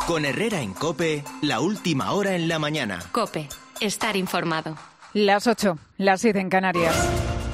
Con Herrera en COPE, la última hora en la mañana. COPE, estar informado. Las 8, las 7 en Canarias.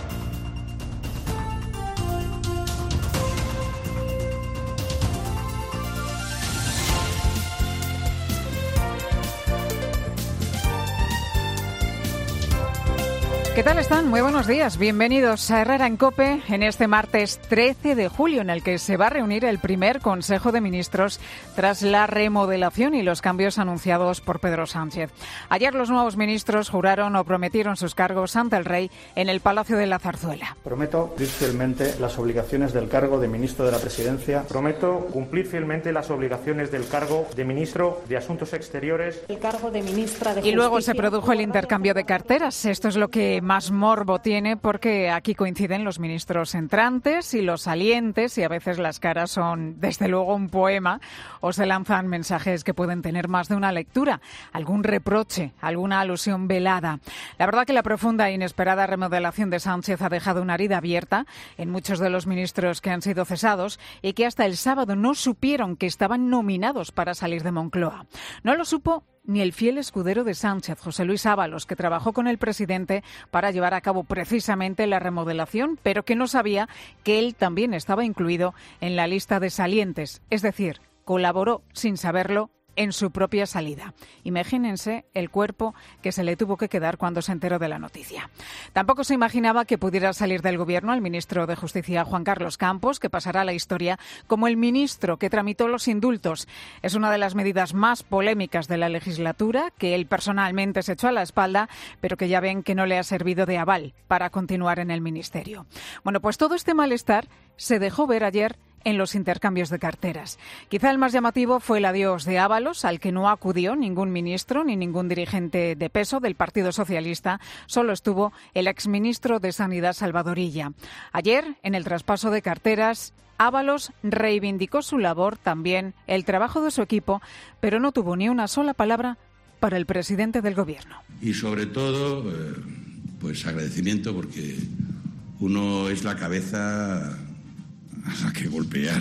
¿Qué tal están? Muy buenos días. Bienvenidos a Herrera en COPE en este martes 13 de julio, en el que se va a reunir el primer Consejo de Ministros tras la remodelación y los cambios anunciados por Pedro Sánchez. Ayer los nuevos ministros juraron o prometieron sus cargos ante el rey en el Palacio de la Zarzuela. Prometo cumplir fielmente las obligaciones del cargo de ministro de la Presidencia. Prometo cumplir fielmente las obligaciones del cargo de ministro de Asuntos Exteriores. El cargo de ministra de Justicia. Y luego se produjo el intercambio de carteras. Esto es lo que más morbo tiene, porque aquí coinciden los ministros entrantes y los salientes, y a veces las caras son desde luego un poema, o se lanzan mensajes que pueden tener más de una lectura, algún reproche, alguna alusión velada. La verdad que la profunda e inesperada remodelación de Sánchez ha dejado una herida abierta en muchos de los ministros que han sido cesados y que hasta el sábado no supieron que estaban nominados para salir de Moncloa. No lo supo ni el fiel escudero de Sánchez, José Luis Ábalos, que trabajó con el presidente para llevar a cabo precisamente la remodelación, pero que no sabía que él también estaba incluido en la lista de salientes, es decir, colaboró sin saberlo en su propia salida. Imagínense el cuerpo que se le tuvo que quedar cuando se enteró de la noticia. Tampoco se imaginaba que pudiera salir del Gobierno el ministro de Justicia, Juan Carlos Campos, que pasará a la historia como el ministro que tramitó los indultos. Es una de las medidas más polémicas de la legislatura, que él personalmente se echó a la espalda, pero que ya ven que no le ha servido de aval para continuar en el ministerio. Bueno, pues todo este malestar se dejó ver ayer en los intercambios de carteras. Quizá el más llamativo fue el adiós de Ábalos, al que no acudió ningún ministro ni ningún dirigente de peso del Partido Socialista. Solo estuvo el exministro de Sanidad, Salvador Illa. Ayer, en el traspaso de carteras, Ábalos reivindicó su labor, también el trabajo de su equipo, pero no tuvo ni una sola palabra para el presidente del Gobierno. Y sobre todo, pues agradecimiento, porque uno es la cabeza a la que golpear,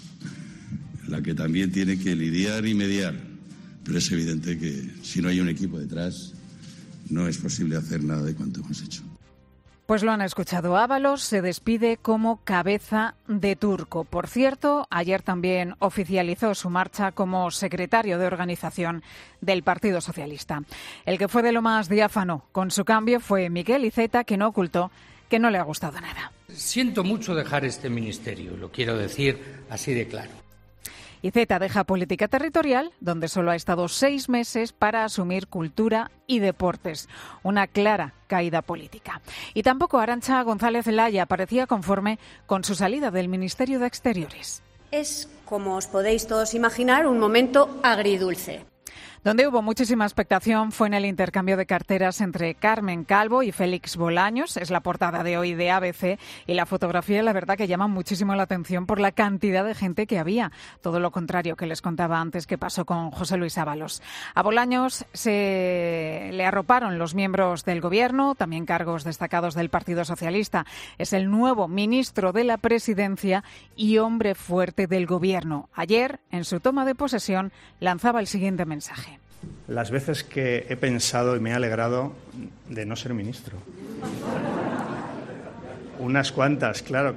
la que también tiene que lidiar y mediar, pero es evidente que si no hay un equipo detrás no es posible hacer nada de cuanto hemos hecho. Pues lo han escuchado. Ábalos se despide como cabeza de turco. Por cierto, ayer también oficializó su marcha como secretario de organización del Partido Socialista. El que fue de lo más diáfano con su cambio fue Miquel Iceta, que no ocultó que no le ha gustado nada. Siento mucho dejar este ministerio, lo quiero decir así de claro. Iceta deja política territorial, donde solo ha estado 6 meses, para asumir cultura y deportes. Una clara caída política. Y tampoco Arantxa González Laya parecía conforme con su salida del Ministerio de Exteriores. Es, como os podéis todos imaginar, un momento agridulce. Donde hubo muchísima expectación fue en el intercambio de carteras entre Carmen Calvo y Félix Bolaños. Es la portada de hoy de ABC, y la fotografía, la verdad, que llama muchísimo la atención por la cantidad de gente que había. Todo lo contrario que les contaba antes que pasó con José Luis Ábalos. A Bolaños se le arroparon los miembros del Gobierno, también cargos destacados del Partido Socialista. Es el nuevo ministro de la Presidencia y hombre fuerte del Gobierno. Ayer, en su toma de posesión, lanzaba el siguiente mensaje. Las veces que he pensado y me he alegrado de no ser ministro. Unas cuantas, claro.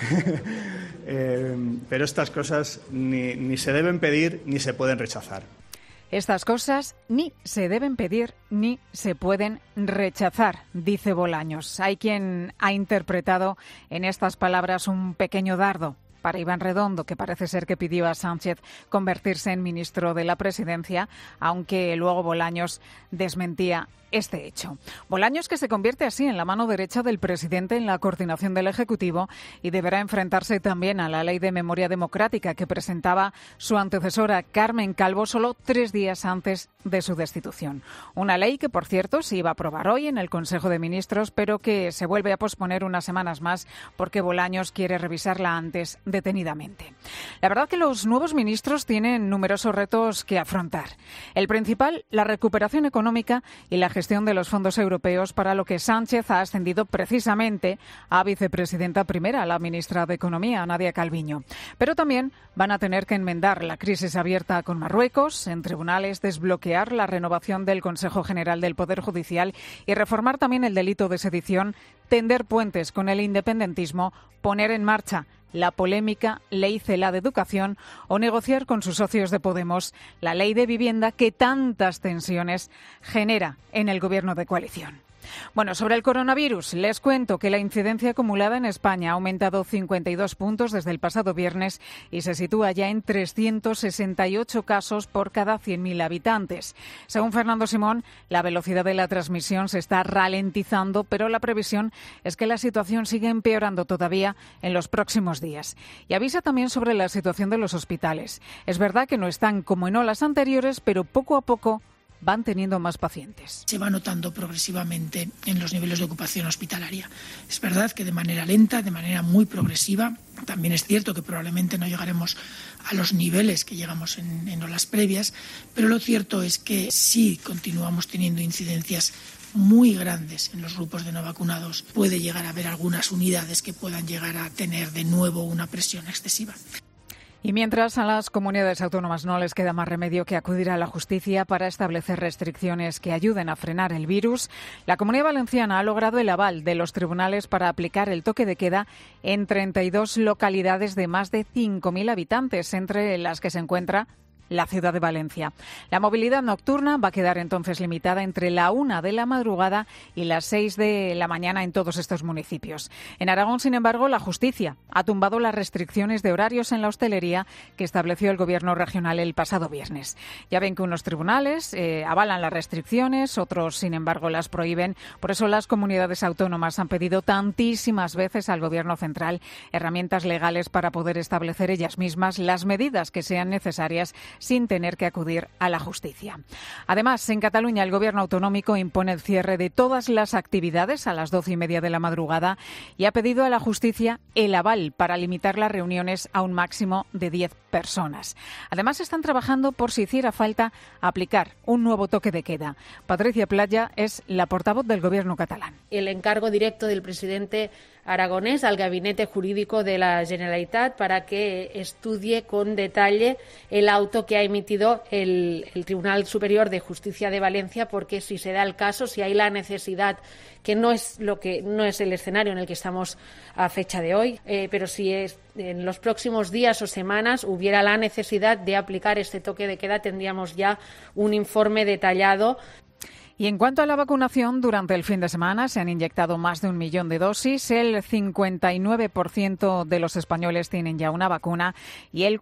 Pero estas cosas ni se deben pedir ni se pueden rechazar. Estas cosas ni se deben pedir ni se pueden rechazar, dice Bolaños. Hay quien ha interpretado en estas palabras un pequeño dardo para Iván Redondo, que parece ser que pidió a Sánchez convertirse en ministro de la Presidencia, aunque luego Bolaños desmentía este hecho. Bolaños, que se convierte así en la mano derecha del presidente en la coordinación del Ejecutivo, y deberá enfrentarse también a la Ley de Memoria Democrática que presentaba su antecesora Carmen Calvo solo 3 días antes de su destitución. Una ley que, por cierto, se iba a aprobar hoy en el Consejo de Ministros, pero que se vuelve a posponer unas semanas más porque Bolaños quiere revisarla antes de detenidamente. La verdad que los nuevos ministros tienen numerosos retos que afrontar. El principal, la recuperación económica y la gestión de los fondos europeos, para lo que Sánchez ha ascendido precisamente a vicepresidenta primera, la ministra de Economía, Nadia Calviño. Pero también van a tener que enmendar la crisis abierta con Marruecos, en tribunales desbloquear la renovación del Consejo General del Poder Judicial y reformar también el delito de sedición, tender puentes con el independentismo, poner en marcha la polémica Ley Celaá de Educación o negociar con sus socios de Podemos la ley de vivienda que tantas tensiones genera en el gobierno de coalición. Bueno, sobre el coronavirus, les cuento que la incidencia acumulada en España ha aumentado 52 puntos desde el pasado viernes y se sitúa ya en 368 casos por cada 100.000 habitantes. Según Fernando Simón, la velocidad de la transmisión se está ralentizando, pero la previsión es que la situación siga empeorando todavía en los próximos días. Y avisa también sobre la situación de los hospitales. Es verdad que no están como en olas anteriores, pero poco a poco van teniendo más pacientes. Se va notando progresivamente en los niveles de ocupación hospitalaria. Es verdad que de manera lenta, de manera muy progresiva. También es cierto que probablemente no llegaremos a los niveles que llegamos en olas previas, pero lo cierto es que sí continuamos teniendo incidencias muy grandes en los grupos de no vacunados. Puede llegar a haber algunas unidades que puedan llegar a tener de nuevo una presión excesiva. Y mientras a las comunidades autónomas no les queda más remedio que acudir a la justicia para establecer restricciones que ayuden a frenar el virus, la Comunidad Valenciana ha logrado el aval de los tribunales para aplicar el toque de queda en 32 localidades de más de 5.000 habitantes, entre las que se encuentra la ciudad de Valencia. La movilidad nocturna va a quedar entonces limitada entre la 1 de la madrugada y las 6 de la mañana en todos estos municipios. En Aragón, sin embargo, la justicia ha tumbado las restricciones de horarios en la hostelería que estableció el Gobierno regional el pasado viernes. Ya ven que unos tribunales avalan las restricciones, otros, sin embargo, las prohíben. Por eso las comunidades autónomas han pedido tantísimas veces al Gobierno central herramientas legales para poder establecer ellas mismas las medidas que sean necesarias sin tener que acudir a la justicia. Además, en Cataluña el Gobierno autonómico impone el cierre de todas las actividades a las 12:30 de la madrugada y ha pedido a la justicia el aval para limitar las reuniones a un máximo de 10 personas. Además, están trabajando por si hiciera falta aplicar un nuevo toque de queda. Patricia Playa es la portavoz del Gobierno catalán. El encargo directo del presidente aragonés al Gabinete Jurídico de la Generalitat para que estudie con detalle el auto que ha emitido el Tribunal Superior de Justicia de Valencia, porque si se da el caso, si hay la necesidad, que no es el escenario en el que estamos a fecha de hoy, pero si en los próximos días o semanas hubiera la necesidad de aplicar este toque de queda, tendríamos ya un informe detallado. Y en cuanto a la vacunación, durante el fin de semana se han inyectado más de 1 millón de dosis. El 59% de los españoles tienen ya una vacuna y el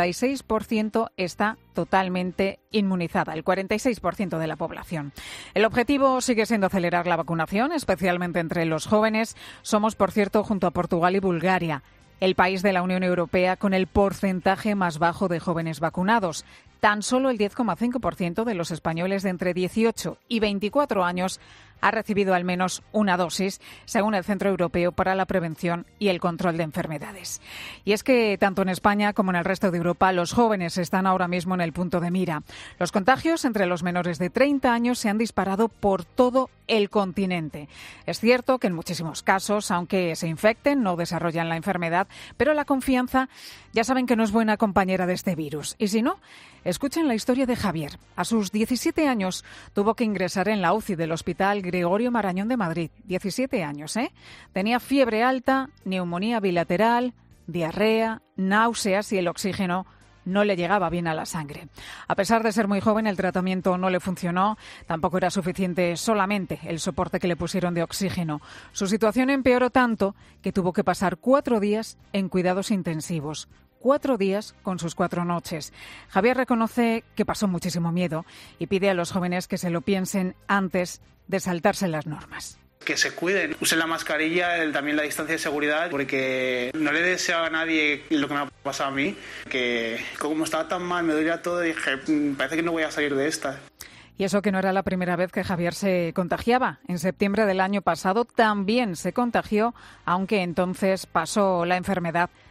46% está totalmente inmunizada, el 46% de la población. El objetivo sigue siendo acelerar la vacunación, especialmente entre los jóvenes. Somos, por cierto, junto a Portugal y Bulgaria, el país de la Unión Europea con el porcentaje más bajo de jóvenes vacunados. Tan solo el 10,5% de los españoles de entre 18 y 24 años ha recibido al menos una dosis, según el Centro Europeo para la Prevención y el Control de Enfermedades. Y es que tanto en España como en el resto de Europa, los jóvenes están ahora mismo en el punto de mira. Los contagios entre los menores de 30 años se han disparado por todo el continente. Es cierto que en muchísimos casos, aunque se infecten, no desarrollan la enfermedad, pero la confianza ya saben que no es buena compañera de este virus. Y si no, escuchen la historia de Javier. A sus 17 años tuvo que ingresar en la UCI del Hospital Gregorio Marañón de Madrid. 17 años, ¿eh? Tenía fiebre alta, neumonía bilateral, diarrea, náuseas y el oxígeno no le llegaba bien a la sangre. A pesar de ser muy joven, el tratamiento no le funcionó. Tampoco era suficiente solamente el soporte que le pusieron de oxígeno. Su situación empeoró tanto que tuvo que pasar 4 días en cuidados intensivos. 4 días con sus 4 noches. Javier reconoce que pasó muchísimo miedo y pide a los jóvenes que se lo piensen antes de saltarse las normas. Que se cuiden, usen la mascarilla, también la distancia de seguridad, porque no le deseo a nadie lo que me ha pasado a mí, que como estaba tan mal, me dolía todo y dije, parece que no voy a salir de esta. Y eso que no era la primera vez que Javier se contagiaba. En septiembre del año pasado también se contagió, aunque entonces pasó la enfermedad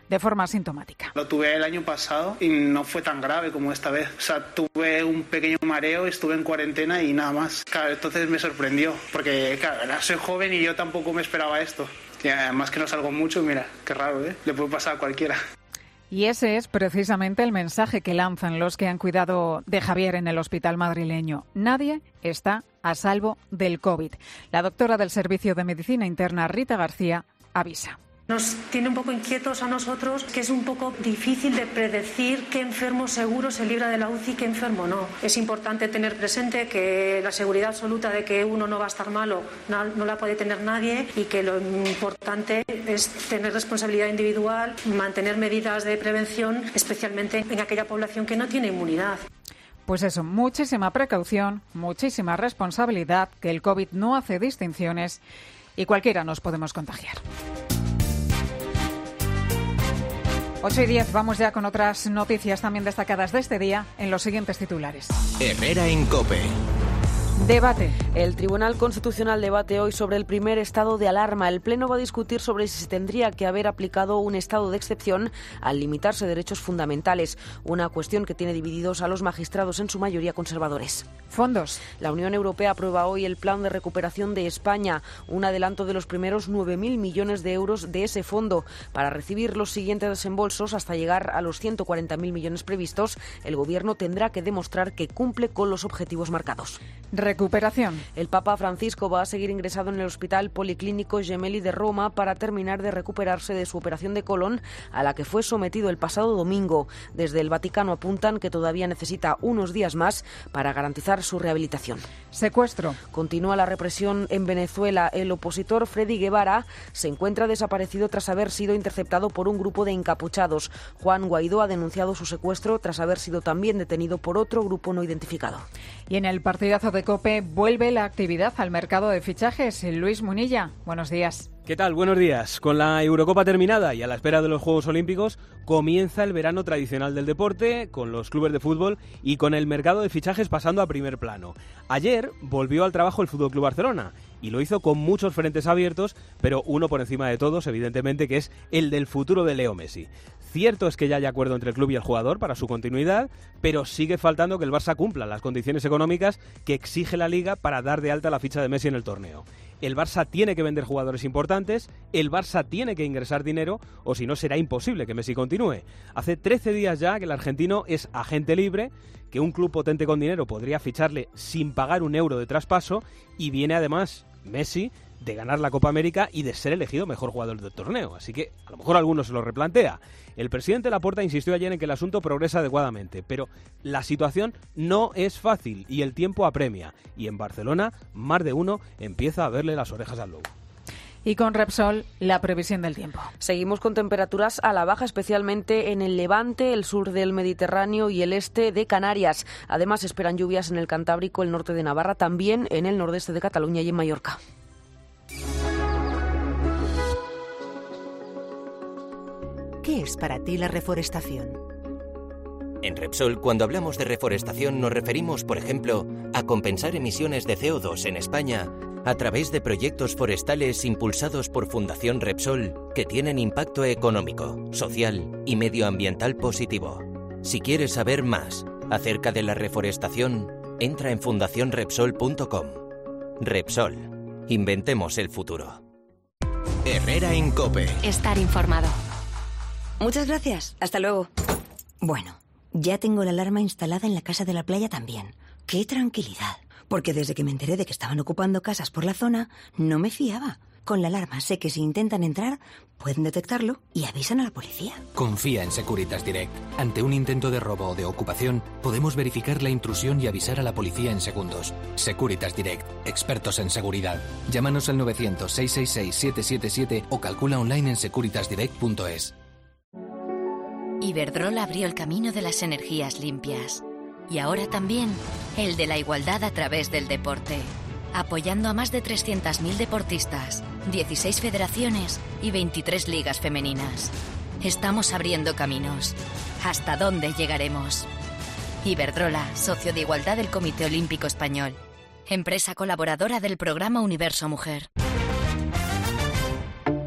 de forma asintomática. Lo tuve el año pasado y no fue tan grave como esta vez. O sea, tuve un pequeño mareo, estuve en cuarentena y nada más. Claro, entonces me sorprendió, porque claro, soy joven y yo tampoco me esperaba esto. Y además que no salgo mucho, mira, qué raro, ¿eh? Le puede pasar a cualquiera. Y ese es precisamente el mensaje que lanzan los que han cuidado de Javier en el hospital madrileño. Nadie está a salvo del COVID. La doctora del Servicio de Medicina Interna, Rita García, avisa. Nos tiene un poco inquietos a nosotros, que es un poco difícil de predecir qué enfermo seguro se libra de la UCI y qué enfermo no. Es importante tener presente que la seguridad absoluta de que uno no va a estar malo no la puede tener nadie, y que lo importante es tener responsabilidad individual, mantener medidas de prevención, especialmente en aquella población que no tiene inmunidad. Pues eso, muchísima precaución, muchísima responsabilidad, que el COVID no hace distinciones y cualquiera nos podemos contagiar. 8:10, vamos ya con otras noticias también destacadas de este día en los siguientes titulares. Herrera en COPE. Debate. El Tribunal Constitucional debate hoy sobre el primer estado de alarma. El Pleno va a discutir sobre si se tendría que haber aplicado un estado de excepción al limitarse derechos fundamentales, una cuestión que tiene divididos a los magistrados, en su mayoría conservadores. Fondos. La Unión Europea aprueba hoy el Plan de Recuperación de España, un adelanto de los primeros 9.000 millones de euros de ese fondo. Para recibir los siguientes desembolsos, hasta llegar a los 140.000 millones previstos, el Gobierno tendrá que demostrar que cumple con los objetivos marcados. Recuperación. El Papa Francisco va a seguir ingresado en el Hospital Policlínico Gemelli de Roma para terminar de recuperarse de su operación de colon, a la que fue sometido el pasado domingo. Desde el Vaticano apuntan que todavía necesita unos días más para garantizar su rehabilitación. Secuestro. Continúa la represión en Venezuela. El opositor Freddy Guevara se encuentra desaparecido tras haber sido interceptado por un grupo de encapuchados. Juan Guaidó ha denunciado su secuestro tras haber sido también detenido por otro grupo no identificado. Y en el partidazo de COPE vuelve la actividad al mercado de fichajes. Luis Munilla, buenos días. ¿Qué tal? Buenos días. Con la Eurocopa terminada y a la espera de los Juegos Olímpicos, comienza el verano tradicional del deporte, con los clubes de fútbol y con el mercado de fichajes pasando a primer plano. Ayer volvió al trabajo el FC Barcelona y lo hizo con muchos frentes abiertos, pero uno por encima de todos, evidentemente, que es el del futuro de Leo Messi. Cierto es que ya hay acuerdo entre el club y el jugador para su continuidad, pero sigue faltando que el Barça cumpla las condiciones económicas que exige la Liga para dar de alta la ficha de Messi en el torneo. El Barça tiene que vender jugadores importantes, el Barça tiene que ingresar dinero, o si no será imposible que Messi continúe. Hace 13 días ya que el argentino es agente libre, que un club potente con dinero podría ficharle sin pagar un euro de traspaso, y viene además Messi de ganar la Copa América y de ser elegido mejor jugador del torneo, así que a lo mejor alguno se lo replantea. El presidente Laporta insistió ayer en que el asunto progresa adecuadamente, pero la situación no es fácil y el tiempo apremia, y en Barcelona más de uno empieza a verle las orejas al lobo. Y con Repsol, la previsión del tiempo. Seguimos con temperaturas a la baja, especialmente en el Levante, el sur del Mediterráneo y el este de Canarias. Además, esperan lluvias en el Cantábrico, el norte de Navarra, también en el nordeste de Cataluña y en Mallorca. ¿Qué es para ti la reforestación? En Repsol, cuando hablamos de reforestación, nos referimos, por ejemplo, a compensar emisiones de CO2 en España a través de proyectos forestales impulsados por Fundación Repsol que tienen impacto económico, social y medioambiental positivo. Si quieres saber más acerca de la reforestación, entra en fundacionrepsol.com. Repsol. Inventemos el futuro. Herrera en COPE. Estar informado. Muchas gracias. Hasta luego. Bueno, ya tengo la alarma instalada en la casa de la playa también. ¡Qué tranquilidad! Porque desde que me enteré de que estaban ocupando casas por la zona, no me fiaba. Con la alarma sé que si intentan entrar, pueden detectarlo y avisan a la policía. Confía en Securitas Direct. Ante un intento de robo o de ocupación, podemos verificar la intrusión y avisar a la policía en segundos. Securitas Direct. Expertos en seguridad. Llámanos al 900-666-777 o calcula online en securitasdirect.es. Iberdrola abrió el camino de las energías limpias. Y ahora también el de la igualdad a través del deporte. Apoyando a más de 300.000 deportistas, 16 federaciones y 23 ligas femeninas. Estamos abriendo caminos. ¿Hasta dónde llegaremos? Iberdrola, socio de igualdad del Comité Olímpico Español. Empresa colaboradora del programa Universo Mujer.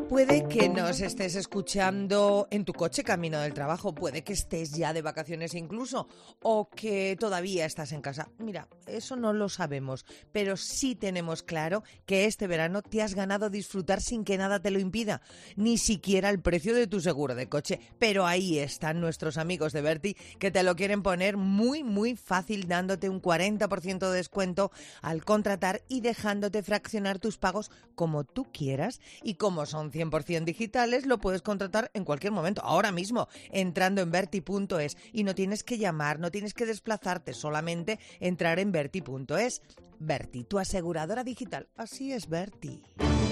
Puede que nos estés escuchando en tu coche camino del trabajo, puede que estés ya de vacaciones incluso, o que todavía estás en casa. Mira, eso no lo sabemos, pero sí tenemos claro que este verano te has ganado disfrutar sin que nada te lo impida, ni siquiera el precio de tu seguro de coche. Pero ahí están nuestros amigos de Berti, que te lo quieren poner muy, muy fácil, dándote un 40% de descuento al contratar y dejándote fraccionar tus pagos como tú quieras. Y como son 100% digitales, lo puedes contratar en cualquier momento, ahora mismo, entrando en Berti.es, y no tienes que llamar, no tienes que desplazarte, solamente entrar en Berti.es. Berti, tu aseguradora digital. Así es, Berti.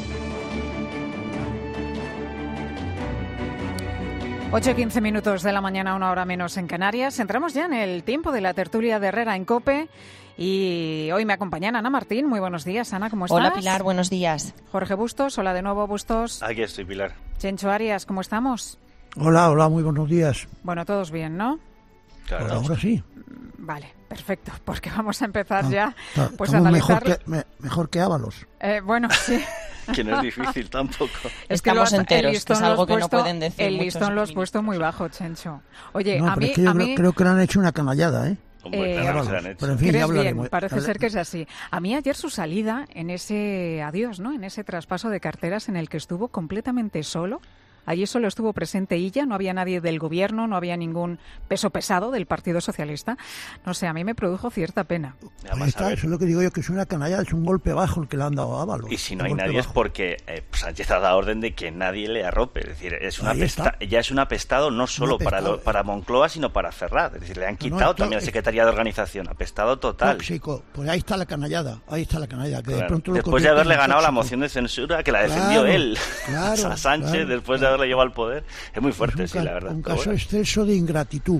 8:15 minutos de la mañana, 1 hora menos en Canarias. Entramos ya en el tiempo de la tertulia de Herrera en COPE. Y hoy me acompañan Ana Martín. Muy buenos días, Ana, ¿cómo estás? Hola, Pilar, buenos días. Jorge Bustos, hola de nuevo, Bustos. Aquí estoy, Pilar. Chencho Arias, ¿cómo estamos? Hola, muy buenos días. Bueno, todos bien, ¿no? Claro. Ahora sí. Vale, perfecto, porque vamos a empezar ya pues a analizar... Mejor que Ábalos. Bueno, sí. Que no es difícil tampoco. Estamos enteros, que es algo que no pueden decir el listón lo has puesto muy bajo, Chencho. Oye, no, a mí... Creo que le han hecho una canallada, ¿eh? Pero en fin, ya hablaremos. Parece ser que es así. A mí ayer su salida en ese adiós, ¿no? En ese traspaso de carteras en el que estuvo completamente solo. Allí solo estuvo presente ella, no había nadie del gobierno, no había ningún peso pesado del Partido Socialista. No sé, a mí me produjo cierta pena. Ahí está, eso es lo que digo yo, que es una canalla, es un golpe bajo el que le han dado a Ábalos. Y si no hay nadie es porque Sánchez ha dado orden de que nadie le arrope. Es decir, ya es un apestado no solo para Moncloa, sino para Ferraz. Es decir, le han quitado también la Secretaría de Organización. Apestado total. Tóxico. Pues ahí está la canallada. Que claro. De pronto después de haberle ganado la moción de censura, que la defendió él a Sánchez, después de haberle llevado al poder. Es muy fuerte, es sí, la verdad. Un caso exceso de ingratitud.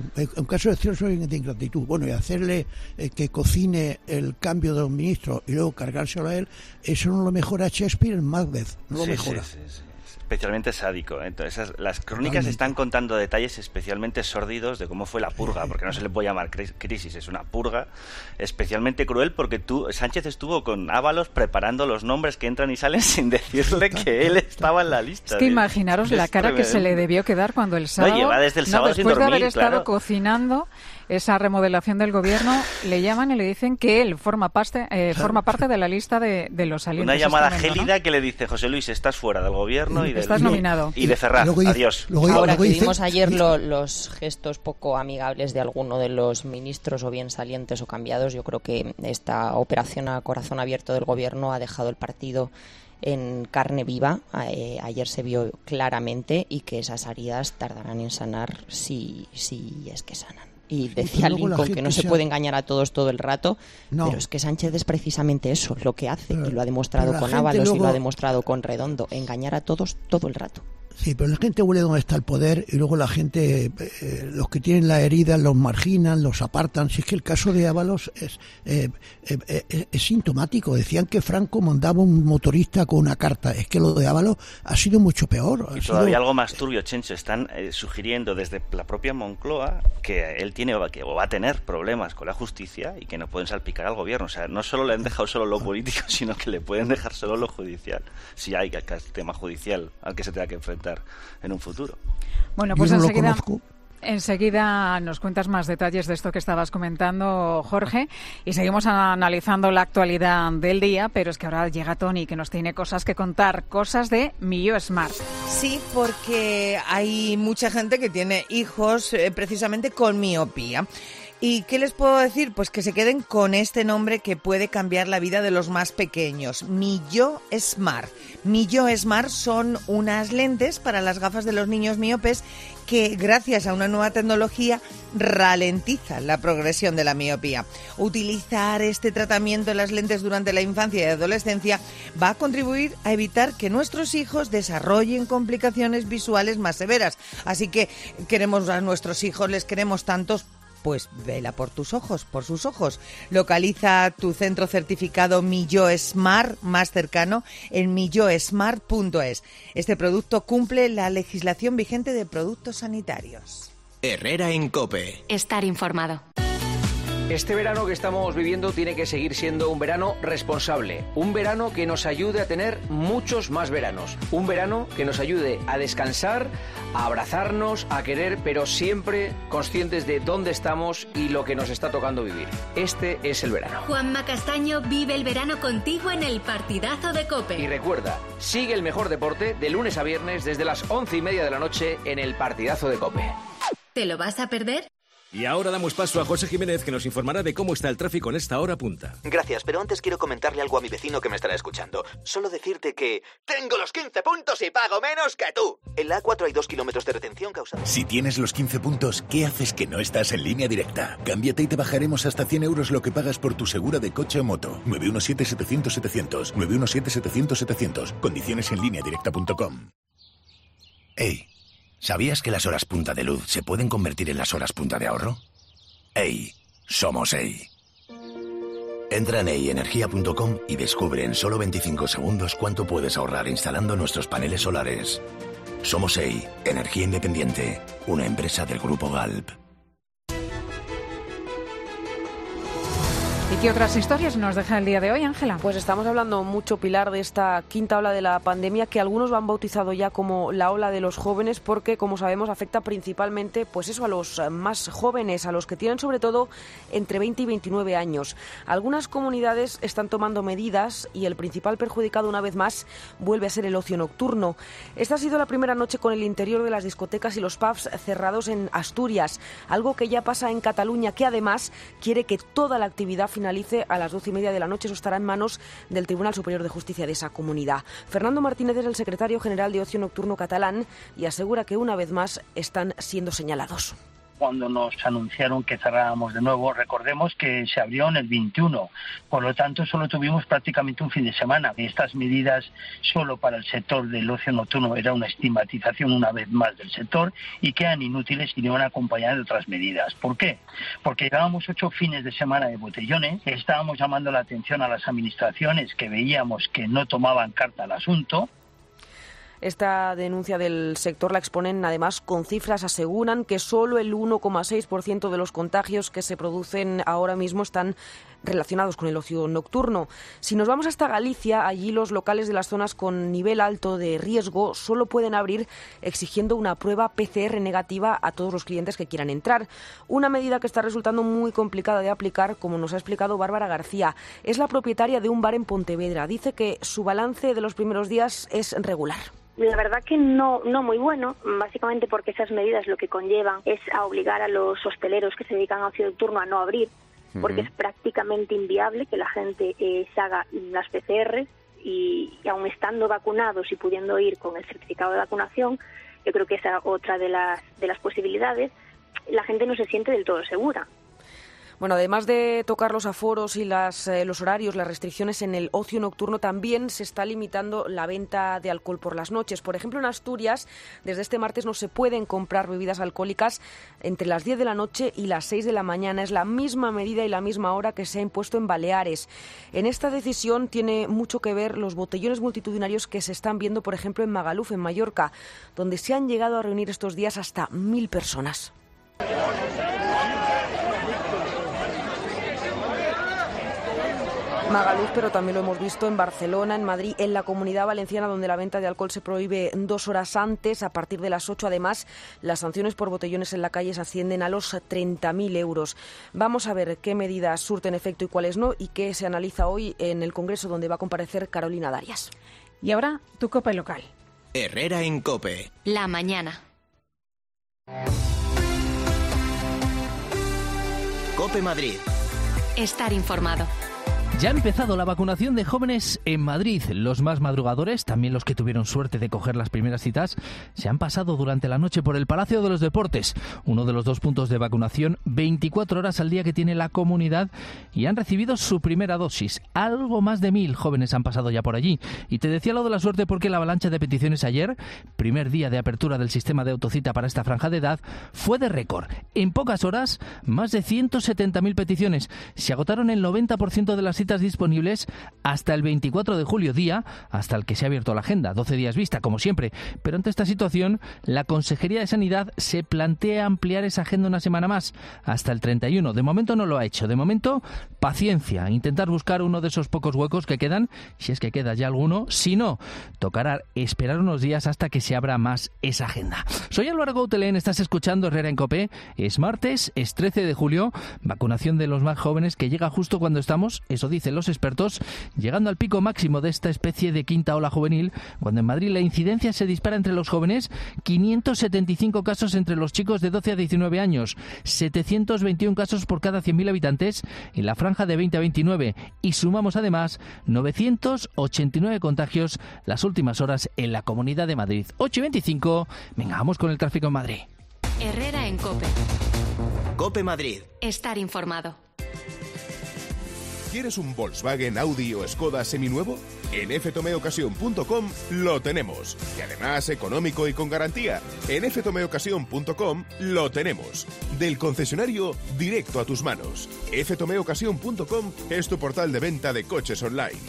Bueno, y hacerle que cocine el cambio de un ministro y luego cargárselo a él, eso no lo mejora Shakespeare en Macbeth. No lo mejora. Sí. Especialmente sádico. Entonces, las crónicas están contando detalles especialmente sórdidos de cómo fue la purga, porque no se le puede llamar crisis, es una purga especialmente cruel, porque Sánchez estuvo con Ábalos preparando los nombres que entran y salen sin decirle que él estaba en la lista. Es que imaginaros la cara que se le debió quedar cuando el sábado, lleva desde el sábado después sin dormir, de haber estado cocinando esa remodelación del gobierno, le llaman y le dicen que él forma parte de la lista de los salientes. Una llamada gélida, ¿no? Que le dice: José Luis, estás fuera del gobierno estás nominado. Y de Ferraz, adiós. Ahora que vimos ayer los gestos poco amigables de alguno de los ministros, o bien salientes o cambiados, yo creo que esta operación a corazón abierto del gobierno ha dejado el partido en carne viva. Ayer se vio claramente, y que esas heridas tardarán en sanar si es que sanan. Y decía Lincoln que no se puede engañar a todos todo el rato, pero es que Sánchez es precisamente eso, lo que hace, y lo ha demostrado con Ábalos y lo ha demostrado con Redondo, engañar a todos todo el rato. Sí, pero la gente huele dónde está el poder, y luego la gente, los que tienen la herida, los marginan, los apartan. Si es que el caso de Ábalos es sintomático. Decían que Franco mandaba un motorista con una carta. Es que lo de Ábalos ha sido mucho peor. Y todavía algo más turbio, Chencho. Están sugiriendo desde la propia Moncloa que él tiene o va a tener problemas con la justicia y que no pueden salpicar al gobierno. O sea, no solo le han dejado solo lo político, sino que le pueden dejar solo lo judicial. Si hay tema judicial al que se tenga que enfrentar en un futuro. Bueno, pues enseguida nos cuentas más detalles de esto que estabas comentando, Jorge, y seguimos analizando la actualidad del día, pero es que ahora llega Tony, que nos tiene cosas que contar, cosas de Millor Smart. Sí, porque hay mucha gente que tiene hijos precisamente con miopía. ¿Y qué les puedo decir? Pues que se queden con este nombre que puede cambiar la vida de los más pequeños. Millor Smart. Millor Smart son unas lentes para las gafas de los niños miopes que, gracias a una nueva tecnología, ralentizan la progresión de la miopía. Utilizar este tratamiento en las lentes durante la infancia y adolescencia va a contribuir a evitar que nuestros hijos desarrollen complicaciones visuales más severas. Así que queremos a nuestros hijos, les queremos tantos. Pues vela por tus ojos, por sus ojos. Localiza tu centro certificado Millor Smart más cercano en millorsmart.es. Este producto cumple la legislación vigente de productos sanitarios. Herrera en COPE. Estar informado. Este verano que estamos viviendo tiene que seguir siendo un verano responsable, un verano que nos ayude a tener muchos más veranos, un verano que nos ayude a descansar, a abrazarnos, a querer, pero siempre conscientes de dónde estamos y lo que nos está tocando vivir. Este es el verano. Juanma Castaño vive el verano contigo en el Partidazo de COPE. Y recuerda, sigue el mejor deporte de lunes a viernes desde las 11:30 de la noche en el Partidazo de COPE. ¿Te lo vas a perder? Y ahora damos paso a José Jiménez, que nos informará de cómo está el tráfico en esta hora punta. Gracias, pero antes quiero comentarle algo a mi vecino que me estará escuchando. Solo decirte que tengo los 15 puntos y pago menos que tú. En la A4 hay 2 kilómetros de retención causada. Si tienes los 15 puntos, ¿qué haces que no estás en Línea Directa? Cámbiate y te bajaremos hasta 100 euros lo que pagas por tu segura de coche o moto. 917-700-700. 917-700-700. Condiciones en lineadirecta.com. Hey, ¿sabías que las horas punta de luz se pueden convertir en las horas punta de ahorro? EI, somos EI. Entra en eienergia.com y descubre en solo 25 segundos cuánto puedes ahorrar instalando nuestros paneles solares. Somos EI, Energía Independiente, una empresa del Grupo Galp. ¿Y qué otras historias nos deja el día de hoy, Ángela? Pues estamos hablando mucho, Pilar, de esta quinta ola de la pandemia, que algunos lo han bautizado ya como la ola de los jóvenes, porque, como sabemos, afecta principalmente pues eso, a los más jóvenes, a los que tienen sobre todo entre 20 y 29 años. Algunas comunidades están tomando medidas y el principal perjudicado, una vez más, vuelve a ser el ocio nocturno. Esta ha sido la primera noche con el interior de las discotecas y los pubs cerrados en Asturias, algo que ya pasa en Cataluña, que además quiere que toda la actividad finalice a las 12:30 de la noche. Eso estará en manos del Tribunal Superior de Justicia de esa comunidad. Fernando Martínez es el secretario general de Ocio Nocturno catalán y asegura que una vez más están siendo señalados. Cuando nos anunciaron que cerrábamos de nuevo, recordemos que se abrió en el 21, por lo tanto solo tuvimos prácticamente un fin de semana. Estas medidas solo para el sector del ocio nocturno era una estigmatización una vez más del sector y quedan inútiles y iban acompañadas de otras medidas. ¿Por qué? Porque llevábamos 8 fines de semana de botellones, estábamos llamando la atención a las administraciones que veíamos que no tomaban carta al asunto. Esta denuncia del sector la exponen además con cifras. Aseguran que solo el 1,6% de los contagios que se producen ahora mismo están relacionados con el ocio nocturno. Si nos vamos hasta Galicia, allí los locales de las zonas con nivel alto de riesgo solo pueden abrir exigiendo una prueba PCR negativa a todos los clientes que quieran entrar. Una medida que está resultando muy complicada de aplicar, como nos ha explicado Bárbara García. Es la propietaria de un bar en Pontevedra. Dice que su balance de los primeros días es regular. La verdad que no muy bueno, básicamente porque esas medidas lo que conllevan es a obligar a los hosteleros que se dedican a ocio nocturno a no abrir, porque es prácticamente inviable que la gente se haga las PCR y aun estando vacunados y pudiendo ir con el certificado de vacunación, yo creo que esa otra de las posibilidades, la gente no se siente del todo segura. Bueno, además de tocar los aforos y los horarios, las restricciones en el ocio nocturno, también se está limitando la venta de alcohol por las noches. Por ejemplo, en Asturias, desde este martes no se pueden comprar bebidas alcohólicas entre las 10 de la noche y las 6 de la mañana. Es la misma medida y la misma hora que se ha impuesto en Baleares. En esta decisión tiene mucho que ver los botellones multitudinarios que se están viendo, por ejemplo, en Magaluf, en Mallorca, donde se han llegado a reunir estos días hasta 1.000 personas. Magaluf, pero también lo hemos visto en Barcelona, en Madrid, en la Comunidad Valenciana, donde la venta de alcohol se prohíbe 2 horas antes, a partir de las 8. Además, las sanciones por botellones en la calle se ascienden a los 30.000 euros. Vamos a ver qué medidas surten efecto y cuáles no, y qué se analiza hoy en el Congreso, donde va a comparecer Carolina Darias. Y ahora, tu COPE local. Herrera en COPE. La mañana. COPE Madrid. Estar informado. Ya ha empezado la vacunación de jóvenes en Madrid. Los más madrugadores, también los que tuvieron suerte de coger las primeras citas, se han pasado durante la noche por el Palacio de los Deportes, uno de los 2 puntos de vacunación 24 horas al día que tiene la comunidad, y han recibido su primera dosis. Algo más de 1.000 jóvenes han pasado ya por allí. Y te decía lo de la suerte porque la avalancha de peticiones ayer, primer día de apertura del sistema de autocita para esta franja de edad, fue de récord. En pocas horas, más de 170.000 peticiones. Se agotaron el 90% de las citas citas disponibles hasta el 24 de julio, día hasta el que se ha abierto la agenda, 12 días vista, como siempre. Pero ante esta situación, la Consejería de Sanidad se plantea ampliar esa agenda una semana más, hasta el 31. De momento no lo ha hecho. De momento, paciencia, intentar buscar uno de esos pocos huecos que quedan, si es que queda ya alguno. Si no, tocará esperar unos días hasta que se abra más esa agenda. Soy Álvaro Gautelén, estás escuchando Herrera en COPE. Es martes, es 13 de julio, vacunación de los más jóvenes que llega justo cuando estamos, eso dicen los expertos, llegando al pico máximo de esta especie de quinta ola juvenil, cuando en Madrid la incidencia se dispara entre los jóvenes, 575 casos entre los chicos de 12 a 19 años, 721 casos por cada 100.000 habitantes en la franja de 20 a 29, y sumamos además 989 contagios las últimas horas en la Comunidad de Madrid. 8:25, venga, vamos con el tráfico en Madrid. Herrera en COPE. COPE Madrid. Estar informado. ¿Quieres un Volkswagen, Audi o Skoda seminuevo? En ftomeocasión.com lo tenemos. Y además económico y con garantía. En ftomeocasión.com lo tenemos. Del concesionario directo a tus manos. ftomeocasión.com es tu portal de venta de coches online.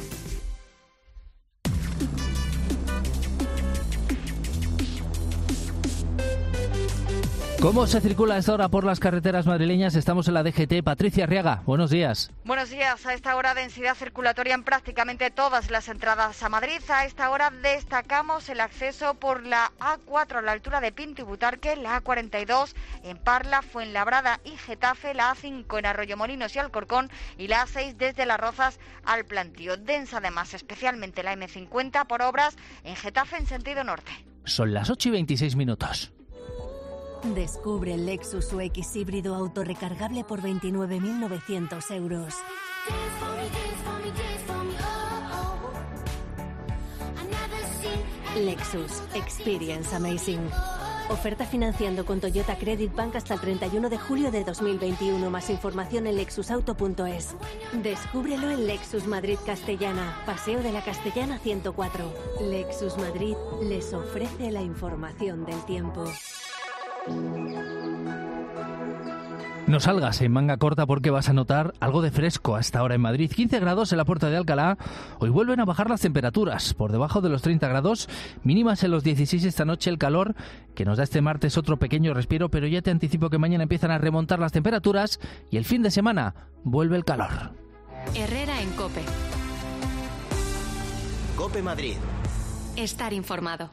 ¿Cómo se circula a esta hora por las carreteras madrileñas? Estamos en la DGT. Patricia Arriaga, buenos días. Buenos días. A esta hora densidad circulatoria en prácticamente todas las entradas a Madrid. A esta hora destacamos el acceso por la A4 a la altura de Pinto y Butarque, la A42 en Parla, Fuenlabrada y Getafe, la A5 en Arroyomolinos y Alcorcón y la A6 desde Las Rozas al Plantío. Densa además especialmente la M50 por obras en Getafe en sentido norte. Son las 8:26. Descubre el Lexus UX híbrido autorrecargable por 29.900 euros. Lexus Experience Amazing. Oferta financiando con Toyota Credit Bank hasta el 31 de julio de 2021. Más información en lexusauto.es. Descúbrelo en Lexus Madrid Castellana, Paseo de la Castellana 104. Lexus Madrid les ofrece la información del tiempo. No salgas en manga corta porque vas a notar algo de fresco hasta ahora en Madrid. 15 grados en la Puerta de Alcalá. Hoy vuelven a bajar las temperaturas por debajo de los 30 grados, mínimas en los 16 esta noche. El calor que nos da este martes otro pequeño respiro, pero ya te anticipo que mañana empiezan a remontar las temperaturas y el fin de semana vuelve el calor. Herrera en COPE. COPE Madrid. Estar informado.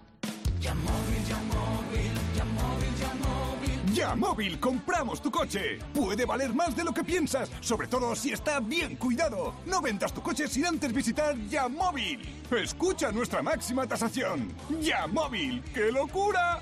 YaMóvil, compramos tu coche. Puede valer más de lo que piensas, sobre todo si está bien cuidado. No vendas tu coche sin antes visitar YaMóvil. Escucha nuestra máxima tasación. YaMóvil, ¡qué locura!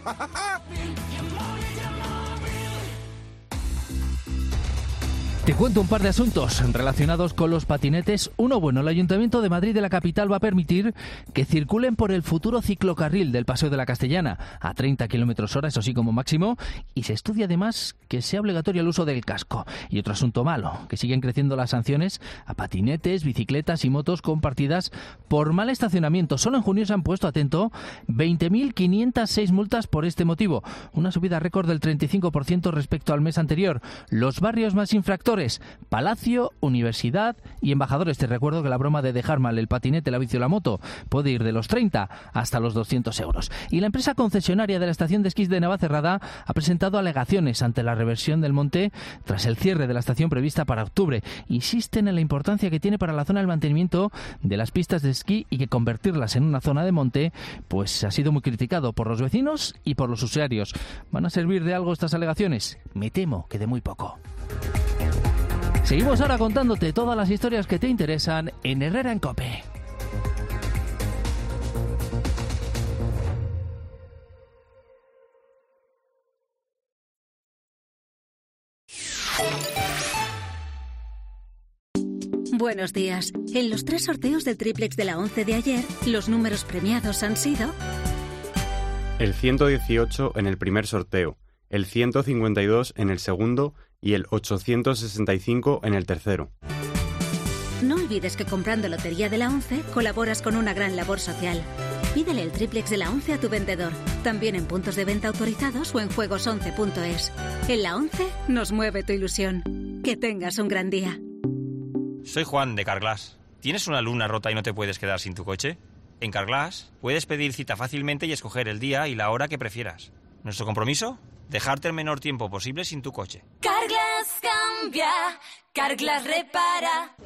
Te cuento un par de asuntos relacionados con los patinetes. Uno bueno, el Ayuntamiento de Madrid de la capital va a permitir que circulen por el futuro ciclocarril del Paseo de la Castellana a 30 km/h, eso sí como máximo, y se estudia además que sea obligatorio el uso del casco. Y otro asunto malo, que siguen creciendo las sanciones a patinetes, bicicletas y motos compartidas por mal estacionamiento. Solo en junio se han puesto, atento, 20.506 multas por este motivo, una subida récord del 35% respecto al mes anterior. Los barrios más infractores: Palacio, Universidad y Embajadores. Te recuerdo que la broma de dejar mal el patinete, la bici o la moto puede ir de los 30 hasta los 200 euros. Y la empresa concesionaria de la estación de esquí de Navacerrada ha presentado alegaciones ante la reversión del monte tras el cierre de la estación prevista para octubre. Insisten en la importancia que tiene para la zona el mantenimiento de las pistas de esquí y que convertirlas en una zona de monte pues ha sido muy criticado por los vecinos y por los usuarios. ¿Van a servir de algo estas alegaciones? Me temo que de muy poco. Seguimos ahora contándote todas las historias que te interesan en Herrera en COPE. Buenos días. En los 3 sorteos del triplex de la 11 de ayer, los números premiados han sido... El 118 en el primer sorteo, el 152 en el segundo y el 865 en el tercero. No olvides que comprando Lotería de la 11 colaboras con una gran labor social. Pídele el triplex de la 11 a tu vendedor, también en puntos de venta autorizados o en juegos11.es. En la 11 nos mueve tu ilusión. Que tengas un gran día. Soy Juan, de Carglass. ¿Tienes una luna rota y no te puedes quedar sin tu coche? En Carglass puedes pedir cita fácilmente y escoger el día y la hora que prefieras. ¿Nuestro compromiso? Dejarte el menor tiempo posible sin tu coche. Carglass cambia, Carglass repara.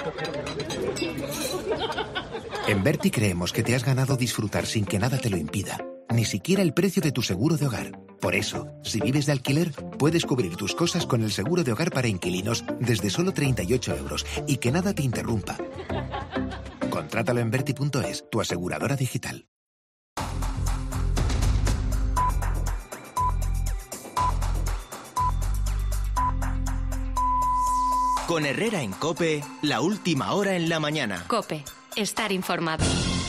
En Berti creemos que te has ganado disfrutar sin que nada te lo impida, ni siquiera el precio de tu seguro de hogar. Por eso, si vives de alquiler, puedes cubrir tus cosas con el seguro de hogar para inquilinos desde solo 38 euros y que nada te interrumpa. Contrátalo en Berti.es, tu aseguradora digital. Con Herrera en COPE, la última hora en la mañana. COPE, estar informado.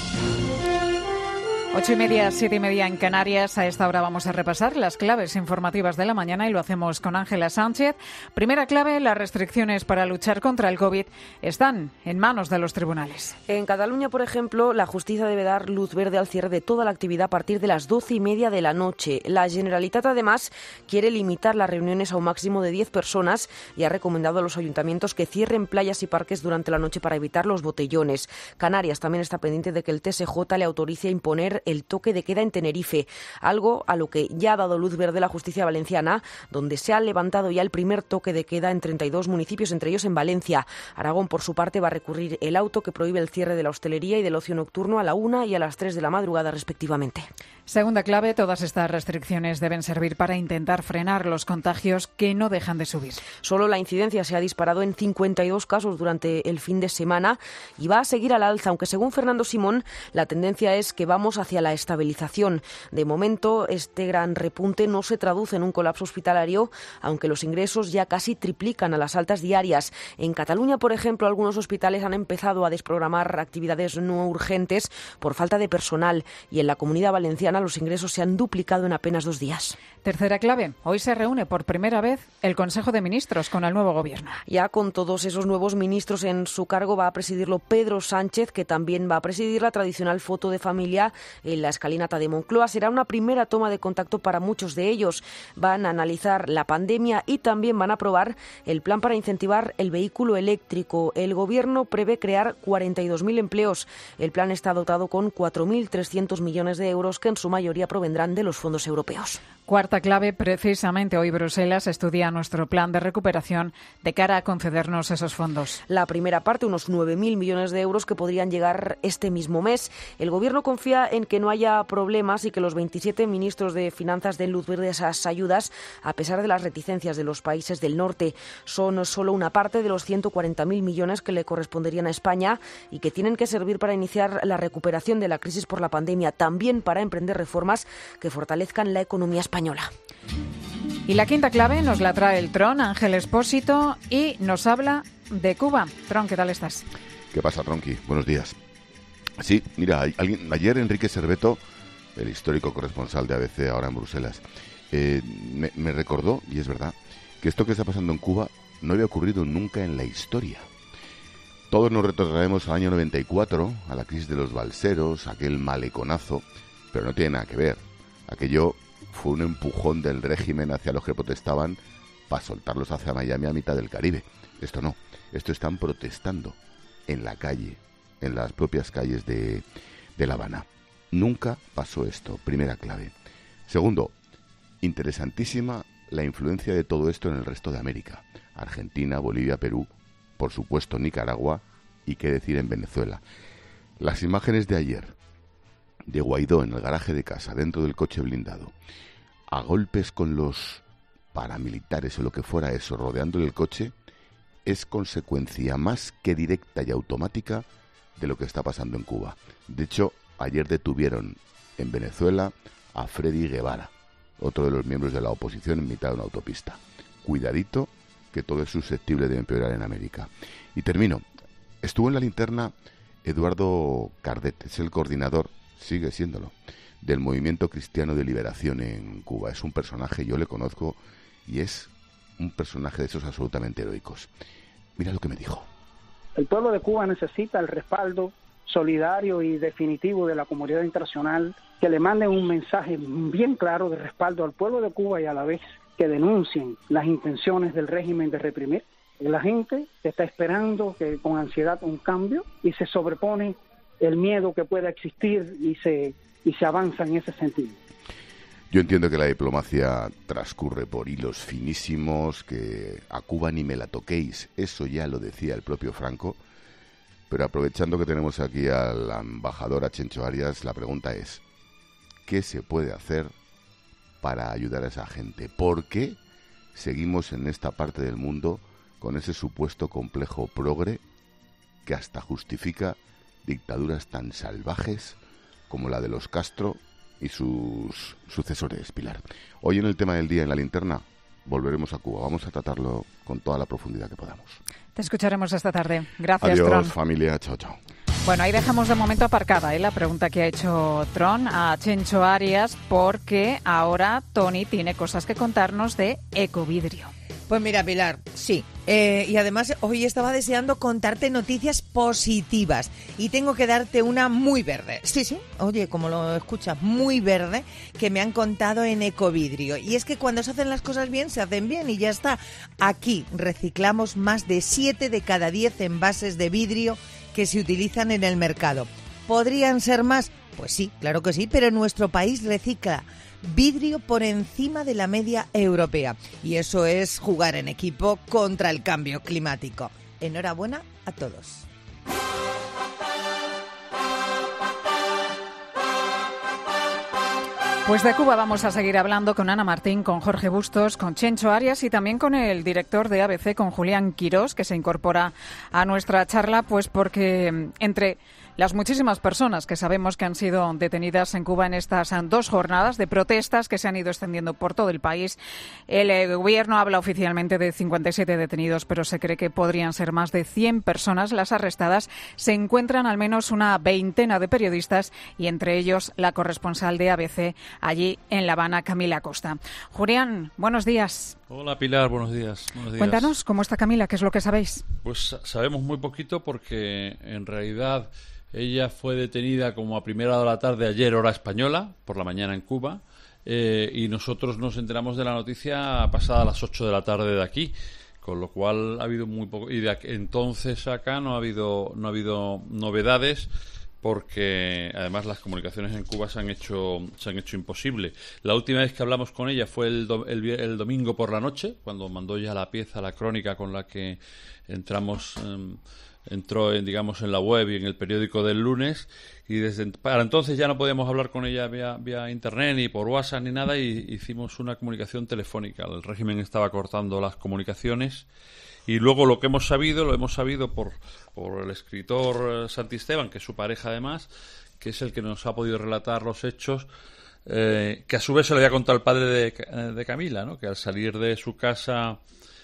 8:30, 7:30 en Canarias. A esta hora vamos a repasar las claves informativas de la mañana y lo hacemos con Ángela Sánchez. Primera clave, las restricciones para luchar contra el COVID están en manos de los tribunales. En Cataluña, por ejemplo, la justicia debe dar luz verde al cierre de toda la actividad a partir de las 12:30 de la noche. La Generalitat, además, quiere limitar las reuniones a un máximo de 10 personas y ha recomendado a los ayuntamientos que cierren playas y parques durante la noche para evitar los botellones. Canarias también está pendiente de que el TSJ le autorice a imponer el toque de queda en Tenerife, algo a lo que ya ha dado luz verde la justicia valenciana, donde se ha levantado ya el primer toque de queda en 32 municipios, entre ellos en Valencia. Aragón, por su parte, va a recurrir el auto que prohíbe el cierre de la hostelería y del ocio nocturno a la 1 y a las 3 de la madrugada, respectivamente. Segunda clave, todas estas restricciones deben servir para intentar frenar los contagios que no dejan de subir. Solo la incidencia se ha disparado en 52 casos durante el fin de semana y va a seguir al alza, aunque según Fernando Simón, la tendencia es que vamos hacia la estabilización. De momento, este gran repunte no se traduce en un colapso hospitalario, aunque los ingresos ya casi triplican a las altas diarias. En Cataluña, por ejemplo, algunos hospitales han empezado a desprogramar actividades no urgentes por falta de personal y en la Comunidad Valenciana los ingresos se han duplicado en apenas 2 días. Tercera clave, hoy se reúne por primera vez el Consejo de Ministros con el nuevo gobierno. Ya con todos esos nuevos ministros en su cargo va a presidirlo Pedro Sánchez, que también va a presidir la tradicional foto de familia en la escalinata de Moncloa. Será una primera toma de contacto para muchos de ellos. Van a analizar la pandemia y también van a aprobar el plan para incentivar el vehículo eléctrico. El gobierno prevé crear 42.000 empleos. El plan está dotado con 4.300 millones de euros que en su mayoría provendrán de los fondos europeos. Cuarta clave, precisamente hoy Bruselas estudia nuestro plan de recuperación de cara a concedernos esos fondos. La primera parte, unos 9.000 millones de euros que podrían llegar este mismo mes. El Gobierno confía en que no haya problemas y que los 27 ministros de Finanzas den luz verde a esas ayudas, a pesar de las reticencias de los países del norte. Son solo una parte de los 140.000 millones que le corresponderían a España y que tienen que servir para iniciar la recuperación de la crisis por la pandemia, también para emprender reformas que fortalezcan la economía española. Y la quinta clave nos la trae el Tron, Ángel Expósito, y nos habla de Cuba. Tron, ¿qué tal estás? ¿Qué pasa, Tronqui? Buenos días. Sí, mira, ayer Enrique Serveto, el histórico corresponsal de ABC ahora en Bruselas, me recordó, y es verdad, que esto que está pasando en Cuba no había ocurrido nunca en la historia. Todos nos retrocedemos al año 94, a la crisis de los balseros, aquel maleconazo, pero no tiene nada que ver. Aquello fue un empujón del régimen hacia los que protestaban para soltarlos hacia Miami a mitad del Caribe. Esto no, esto están protestando en la calle, en las propias calles de La Habana. Nunca pasó esto, primera clave. Segundo, interesantísima la influencia de todo esto en el resto de América. Argentina, Bolivia, Perú, por supuesto Nicaragua y qué decir en Venezuela. Las imágenes de ayer de Guaidó en el garaje de casa, dentro del coche blindado, a golpes con los paramilitares o lo que fuera eso, rodeándole el coche, es consecuencia más que directa y automática de lo que está pasando en Cuba. De hecho, ayer detuvieron en Venezuela a Freddy Guevara, otro de los miembros de la oposición, en mitad de una autopista. Cuidadito, que todo es susceptible de empeorar en América. Y termino. Estuvo en la linterna Eduardo Cardet, es el coordinador, sigue siéndolo, del Movimiento Cristiano de Liberación en Cuba. Es un personaje, yo le conozco, y es un personaje de esos absolutamente heroicos. Mira lo que me dijo. El pueblo de Cuba necesita el respaldo solidario y definitivo de la comunidad internacional, que le manden un mensaje bien claro de respaldo al pueblo de Cuba y a la vez que denuncien las intenciones del régimen de reprimir La gente está esperando que con ansiedad un cambio y se sobrepone el miedo que pueda existir y se avanza en ese sentido. Yo entiendo que la diplomacia transcurre por hilos finísimos, que a Cuba ni me la toquéis, eso ya lo decía el propio Franco, pero aprovechando que tenemos aquí a la embajadora Chencho Arias, la pregunta es, ¿qué se puede hacer para ayudar a esa gente? ¿Por qué seguimos en esta parte del mundo con ese supuesto complejo progre que hasta justifica dictaduras tan salvajes como la de los Castro y sus sucesores, Pilar? Hoy en el tema del día en la linterna volveremos a Cuba. Vamos a tratarlo con toda la profundidad que podamos. Te escucharemos esta tarde. Gracias, Adiós, Tron. familia. Chao, chao. Bueno, ahí dejamos de momento aparcada la pregunta que ha hecho Tron a Chencho Arias, porque ahora Tony tiene cosas que contarnos de Ecovidrio. Pues mira, Pilar, sí. Y además hoy estaba deseando contarte noticias positivas y tengo que darte una muy verde. Sí, oye, como lo escuchas, muy verde, que me han contado en Ecovidrio. Y es que cuando se hacen las cosas bien, se hacen bien y ya está. Aquí reciclamos más de 7 de cada 10 envases de vidrio que se utilizan en el mercado. ¿Podrían ser más? Pues sí, claro que sí, pero nuestro país recicla vidrio por encima de la media europea. Y eso es jugar en equipo contra el cambio climático. Enhorabuena a todos. Pues de Cuba vamos a seguir hablando con Ana Martín, con Jorge Bustos, con Chencho Arias y también con el director de ABC, con Julián Quirós, que se incorpora a nuestra charla, pues porque entre las muchísimas personas que sabemos que han sido detenidas en Cuba en estas 2 jornadas de protestas que se han ido extendiendo por todo el país, el gobierno habla oficialmente de 57 detenidos, pero se cree que podrían ser más de 100 personas las arrestadas. Se encuentran al menos una veintena de periodistas y entre ellos la corresponsal de ABC allí en La Habana, Camila Costa. Julián, buenos días. Hola Pilar, buenos días. Cuéntanos cómo está Camila, qué es lo que sabéis. Pues sabemos muy poquito porque en realidad ella fue detenida como a primera de la tarde ayer, hora española, por la mañana en Cuba, y nosotros nos enteramos de la noticia pasada las 8 de la tarde de aquí, con lo cual ha habido muy poco, y de entonces acá no ha habido novedades, porque además las comunicaciones en Cuba se han hecho imposible. La última vez que hablamos con ella fue el domingo por la noche, cuando mandó ya la pieza, la crónica con la que entró en la web y en el periódico del lunes, y para entonces ya no podíamos hablar con ella vía internet ni por WhatsApp ni nada, y hicimos una comunicación telefónica. El régimen estaba cortando las comunicaciones. Y luego lo hemos sabido por el escritor Santisteban, que es su pareja además, que es el que nos ha podido relatar los hechos, que a su vez se lo había contado el padre de Camila, ¿no? Que al salir de su casa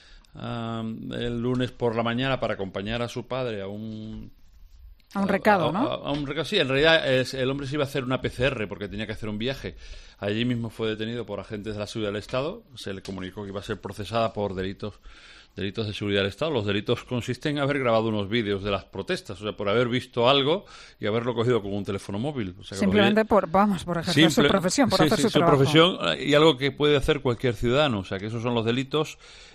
el lunes por la mañana para acompañar a su padre a un recado, ¿no? A un recado, sí, en realidad el hombre se iba a hacer una PCR porque tenía que hacer un viaje. Allí mismo fue detenido por agentes de la seguridad del Estado, se le comunicó que iba a ser procesada por delitos de seguridad del Estado. Los delitos consisten en haber grabado unos vídeos de las protestas, o sea, por haber visto algo y haberlo cogido con un teléfono móvil. O sea, simplemente por ejercer su profesión, por hacer su trabajo. Profesión, y algo que puede hacer cualquier ciudadano, o sea, que esos son los delitos.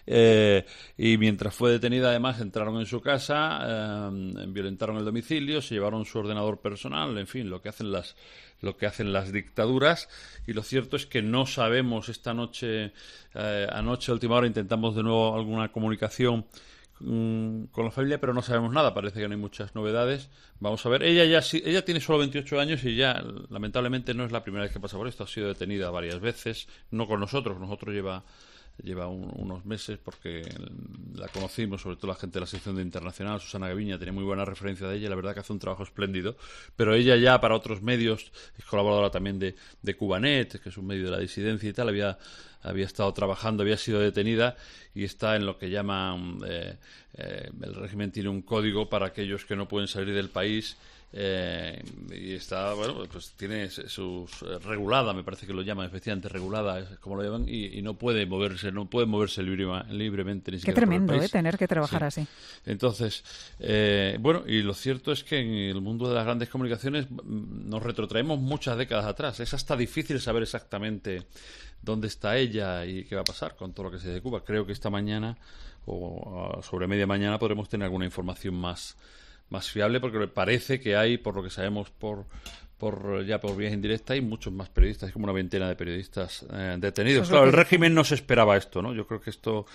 Y mientras fue detenida, además, entraron en su casa, violentaron el domicilio, se llevaron su ordenador personal, en fin, lo que hacen las dictaduras. Y lo cierto es que no sabemos esta noche, anoche a última hora intentamos de nuevo alguna comunicación con la familia, pero no sabemos nada, parece que no hay muchas novedades. Vamos a ver, ella tiene solo 28 años y ya lamentablemente no es la primera vez que pasa por esto, ha sido detenida varias veces, no con nosotros lleva unos meses porque la conocimos, sobre todo la gente de la sección de Internacional. Susana Gaviña tenía muy buena referencia de ella, la verdad que hace un trabajo espléndido, pero ella ya para otros medios, es colaboradora también de Cubanet, que es un medio de la disidencia y tal, había estado trabajando, había sido detenida y está en lo que llaman el régimen tiene un código para aquellos que no pueden salir del país. Y está, pues tiene sus regulada, me parece que lo llaman, efectivamente regulada, como lo llaman, y no puede moverse libremente ni siquiera. Qué tremendo, por el país. Tener que trabajar así. Entonces, y lo cierto es que en el mundo de las grandes comunicaciones nos retrotraemos muchas décadas atrás. Es hasta difícil saber exactamente dónde está ella y qué va a pasar con todo lo que se de Cuba. Creo que esta mañana o sobre media mañana podremos tener alguna información más fiable, porque parece que hay, por lo que sabemos por vías indirectas, hay muchos más periodistas, hay como una veintena de periodistas detenidos. Claro, el régimen no se esperaba esto, ¿no? Yo creo que esto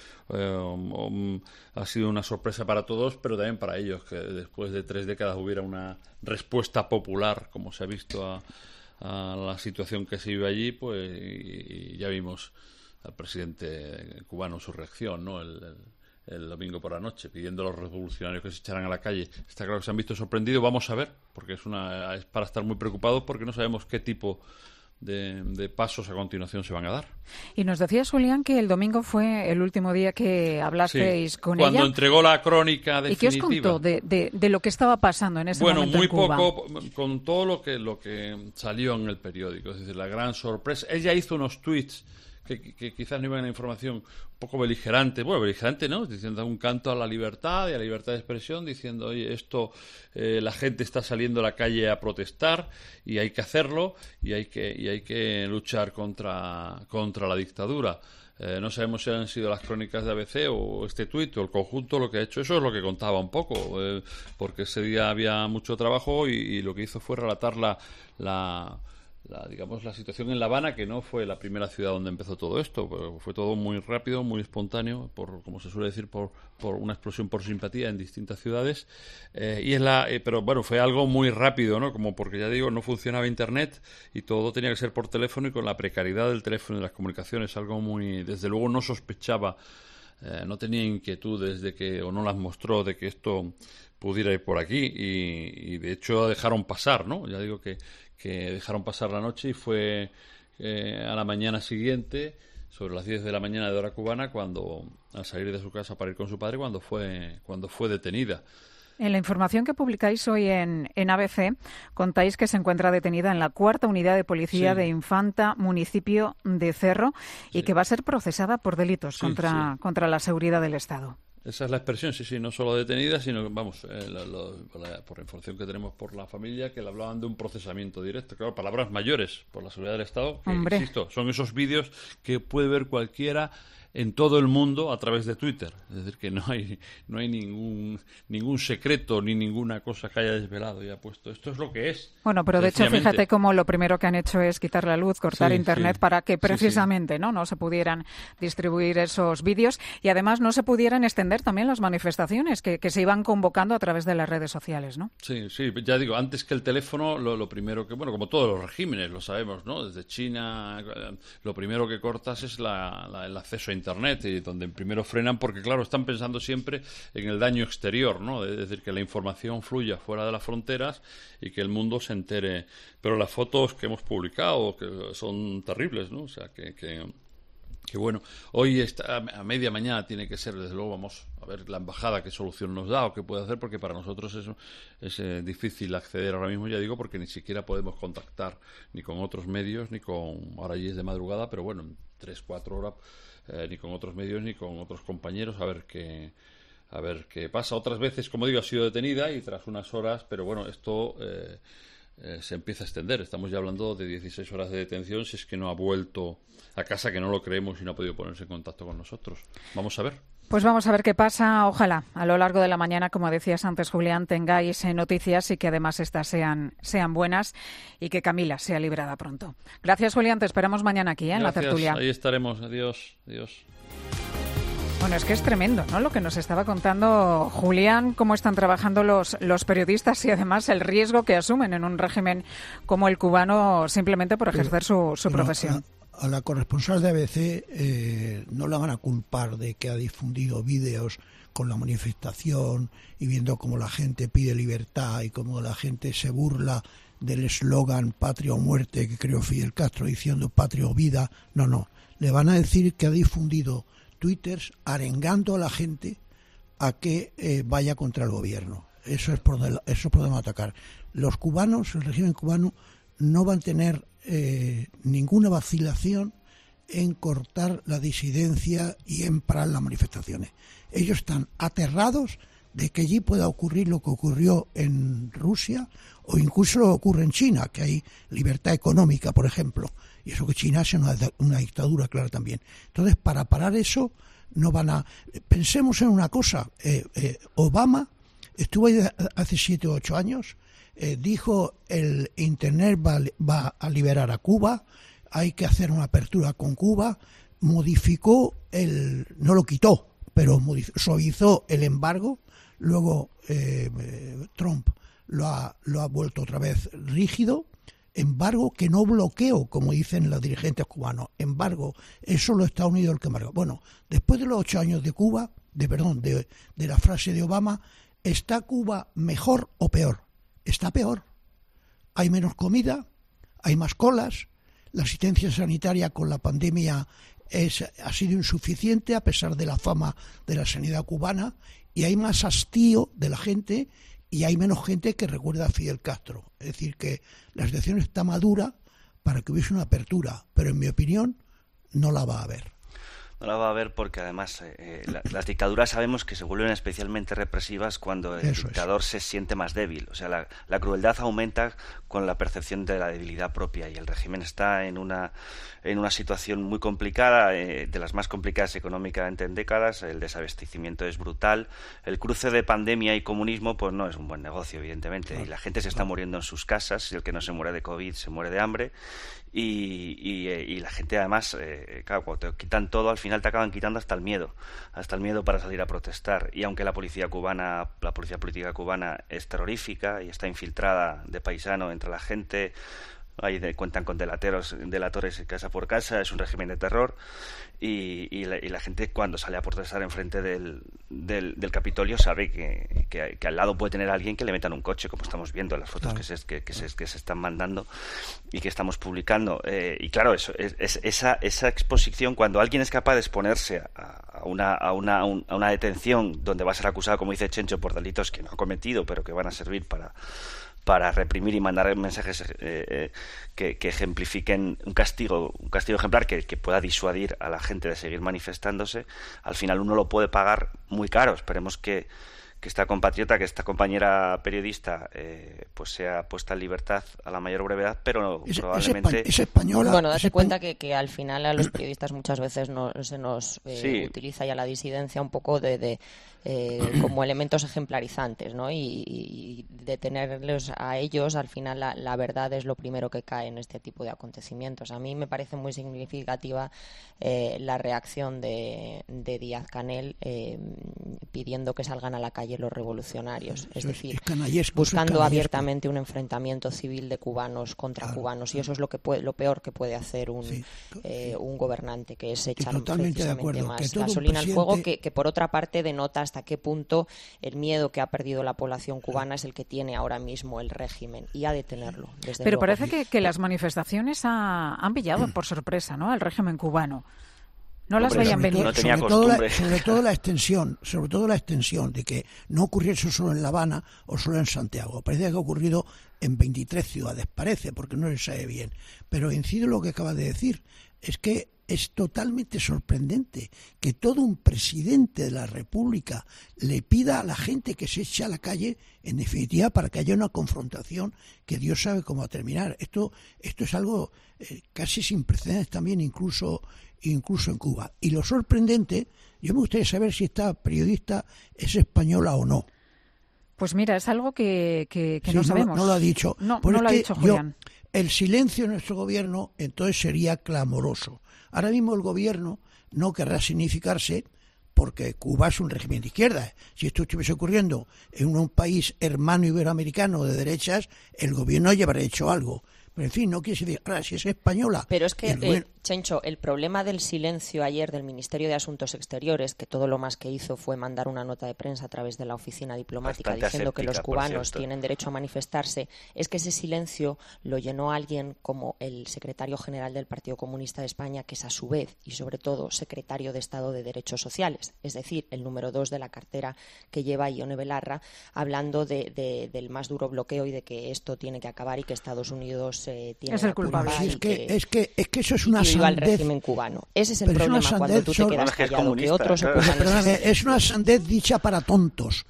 ha sido una sorpresa para todos, pero también para ellos, que después de 3 décadas hubiera una respuesta popular, como se ha visto a la situación que se vive allí, pues y ya vimos al presidente cubano su reacción, ¿no? El domingo por la noche, pidiendo a los revolucionarios que se echaran a la calle. Está claro que se han visto sorprendidos. Vamos a ver, porque es para estar muy preocupados, porque no sabemos qué tipo de pasos a continuación se van a dar. Y nos decías, Julián, que el domingo fue el último día que hablasteis con ella. Cuando entregó la crónica definitiva. ¿Y qué os contó de lo que estaba pasando en ese momento en Cuba? Bueno, muy poco, con todo lo que salió en el periódico. Es decir, la gran sorpresa. Ella hizo unos tweets que quizás no iban a la información un poco beligerante, ¿no? Diciendo un canto a la libertad y a la libertad de expresión, diciendo, oye, la gente está saliendo a la calle a protestar y hay que hacerlo y hay que luchar contra la dictadura. No sabemos si han sido las crónicas de ABC o este tuit o el conjunto lo que ha hecho. Eso es lo que contaba un poco, porque ese día había mucho trabajo y lo que hizo fue relatar la situación en La Habana, que no fue la primera ciudad donde empezó todo esto, pero fue todo muy rápido, muy espontáneo, como se suele decir, por una explosión por simpatía en distintas ciudades, pero bueno, fue algo muy rápido, ¿no? Como porque ya digo, no funcionaba Internet y todo tenía que ser por teléfono, y con la precariedad del teléfono y de las comunicaciones, algo muy, desde luego no sospechaba, no tenía inquietudes o no las mostró de que esto pudiera ir por aquí, y de hecho dejaron pasar, ¿no? Ya digo que dejaron pasar la noche, y fue a la mañana siguiente, sobre las 10 de la mañana de hora cubana, al salir de su casa para ir con su padre, cuando fue detenida. En la información que publicáis hoy en ABC, contáis que se encuentra detenida en la 4ª Unidad de Policía de Infanta, municipio de Cerro, y que va a ser procesada por delitos contra la seguridad del Estado. Esa es la expresión, sí, no solo detenida, sino, vamos, por la información que tenemos por la familia, que le hablaban de un procesamiento directo. Claro, palabras mayores por la seguridad del Estado, que, insisto, son esos vídeos que puede ver cualquiera en todo el mundo a través de Twitter. Es decir, que no hay ningún secreto ni ninguna cosa que haya desvelado y ha puesto. Esto es lo que es. Bueno, pero de hecho, fíjate cómo lo primero que han hecho es quitar la luz, cortar Internet para que precisamente no se pudieran distribuir esos vídeos, y además no se pudieran extender también las manifestaciones que se iban convocando a través de las redes sociales, ¿no? Sí, ya digo, antes que el teléfono, lo primero que, bueno, como todos los regímenes, lo sabemos, ¿no? Desde China, lo primero que cortas es el acceso a Internet, y donde primero frenan, porque claro, están pensando siempre en el daño exterior, ¿no? Es decir, que la información fluya fuera de las fronteras y que el mundo se entere. Pero las fotos que hemos publicado que son terribles, ¿no? O sea, que bueno, hoy a media mañana tiene que ser, desde luego, vamos a ver la embajada qué solución nos da o qué puede hacer, porque para nosotros es difícil acceder ahora mismo, ya digo, porque ni siquiera podemos contactar ni con otros medios, ni con, ahora ya es de madrugada, pero bueno, en 3-4 horas, ni con otros medios ni con otros compañeros, a ver qué pasa. Otras veces, como digo, ha sido detenida y tras unas horas, pero bueno, esto se empieza a extender. Estamos ya hablando de 16 horas de detención, si es que no ha vuelto a casa, que no lo creemos, y no ha podido ponerse en contacto con nosotros. Vamos a ver. Pues vamos a ver qué pasa. Ojalá a lo largo de la mañana, como decías antes, Julián, tengáis noticias y que además estas sean buenas, y que Camila sea liberada pronto. Gracias, Julián. Te esperamos mañana aquí, en la tertulia. Ahí estaremos. Adiós. Bueno, es que es tremendo, ¿no?, lo que nos estaba contando Julián, cómo están trabajando los periodistas, y además el riesgo que asumen en un régimen como el cubano, simplemente por ejercer su profesión. A la corresponsal de ABC no la van a culpar de que ha difundido vídeos con la manifestación y viendo cómo la gente pide libertad y cómo la gente se burla del eslogan patria o muerte que creó Fidel Castro, diciendo patria o vida. No, le van a decir que ha difundido twitters arengando a la gente a que vaya contra el gobierno. Eso es por donde atacar. Los cubanos, el régimen cubano, no van a tener ninguna vacilación en cortar la disidencia y en parar las manifestaciones. Ellos están aterrados de que allí pueda ocurrir lo que ocurrió en Rusia, o incluso lo que ocurre en China, que hay libertad económica, por ejemplo, y eso que China es una dictadura, claro, también. Entonces, para parar eso, no van a... Pensemos en una cosa, Obama estuvo ahí hace 7 o 8 años, dijo el Internet va a liberar a Cuba, hay que hacer una apertura con Cuba, modificó no lo quitó, pero suavizó el embargo, luego Trump lo ha vuelto otra vez rígido, embargo que no bloqueo, como dicen los dirigentes cubanos, embargo, es solo Estados Unidos el que embarga. Bueno, después de los 8 años de Cuba, de la frase de Obama, ¿está Cuba mejor o peor? Está peor. Hay menos comida, hay más colas, la asistencia sanitaria con la pandemia ha sido insuficiente a pesar de la fama de la sanidad cubana, y hay más hastío de la gente y hay menos gente que recuerda a Fidel Castro. Es decir, que la situación está madura para que hubiese una apertura, pero en mi opinión no la va a haber. No la va a haber porque además las dictaduras sabemos que se vuelven especialmente represivas cuando el dictador se siente más débil. O sea, la crueldad aumenta con la percepción de la debilidad propia, y el régimen está en una situación muy complicada, de las más complicadas económicamente en décadas. El desabastecimiento es brutal. El cruce de pandemia y comunismo pues no es un buen negocio, evidentemente. Claro, y la gente se está muriendo en sus casas, y el que no se muere de COVID se muere de hambre. Y la gente además, claro, cuando te quitan todo, al final te acaban quitando hasta el miedo para salir a protestar. Y aunque la policía política cubana es terrorífica y está infiltrada de paisano entre la gente, cuentan con delatores casa por casa, es un régimen de terror, y la gente cuando sale a protestar enfrente del Capitolio sabe que al lado puede tener a alguien que le metan un coche, como estamos viendo en las fotos que se están mandando y que estamos publicando. Y claro, esa exposición, cuando alguien es capaz de exponerse a una detención donde va a ser acusado, como dice Chencho, por delitos que no ha cometido, pero que van a servir para reprimir y mandar mensajes que ejemplifiquen un castigo ejemplar que pueda disuadir a la gente de seguir manifestándose, al final uno lo puede pagar muy caro. Esperemos que esta compatriota, que esta compañera periodista pues sea puesta en libertad a la mayor brevedad, pero probablemente... Es española. Bueno, date cuenta que al final a los periodistas muchas veces se nos utiliza ya la disidencia un poco como elementos ejemplarizantes, ¿no? Y detenerlos a ellos, al final la verdad es lo primero que cae en este tipo de acontecimientos. A mí me parece muy significativa la reacción de Díaz-Canel pidiendo que salgan a la calle los revolucionarios, es decir, buscando abiertamente un enfrentamiento civil de cubanos contra cubanos, y eso es lo peor que puede hacer un gobernante, que es echar precisamente más gasolina al fuego, que por otra parte denota hasta qué punto el miedo que ha perdido la población cubana es el que tiene ahora mismo el régimen, y ha de tenerlo, desde Pero luego. parece que las manifestaciones han pillado por sorpresa, ¿no?, al régimen cubano. No las veían venir. No tenía costumbre. Sobre todo la extensión de que no ocurriese solo en La Habana o solo en Santiago. Parece que ha ocurrido en 23 ciudades, porque no se sabe bien. Pero incido en lo que acaba de decir, es que es totalmente sorprendente que todo un presidente de la República le pida a la gente que se eche a la calle, en definitiva, para que haya una confrontación que Dios sabe cómo va a terminar. Esto es algo casi sin precedentes también, incluso en Cuba. Y lo sorprendente, yo me gustaría saber si esta periodista es española o no. Pues mira, es algo que sí, no sabemos. No lo ha dicho. No lo ha dicho Julián. El silencio de nuestro gobierno entonces sería clamoroso. Ahora mismo el gobierno no querrá significarse, porque Cuba es un régimen de izquierda. Si esto estuviese ocurriendo en un país hermano iberoamericano de derechas, el gobierno ya habría hecho algo. Pero en fin, no quiere decir, ahora si es española... Pero es que, Chencho, el problema del silencio ayer del Ministerio de Asuntos Exteriores, que todo lo más que hizo fue mandar una nota de prensa a través de la oficina diplomática diciendo que los cubanos tienen derecho a manifestarse, es que ese silencio lo llenó alguien como el secretario general del Partido Comunista de España, que es a su vez, y sobre todo, secretario de Estado de Derechos Sociales, es decir, el número 2 de la cartera que lleva Ione Belarra, hablando del más duro bloqueo y de que esto tiene que acabar y que Estados Unidos tiene es el culpable. Es que eso es una al régimen cubano. Ese es el problema cuando tú te quedas callado, que otros es una sandez dicha para tontos.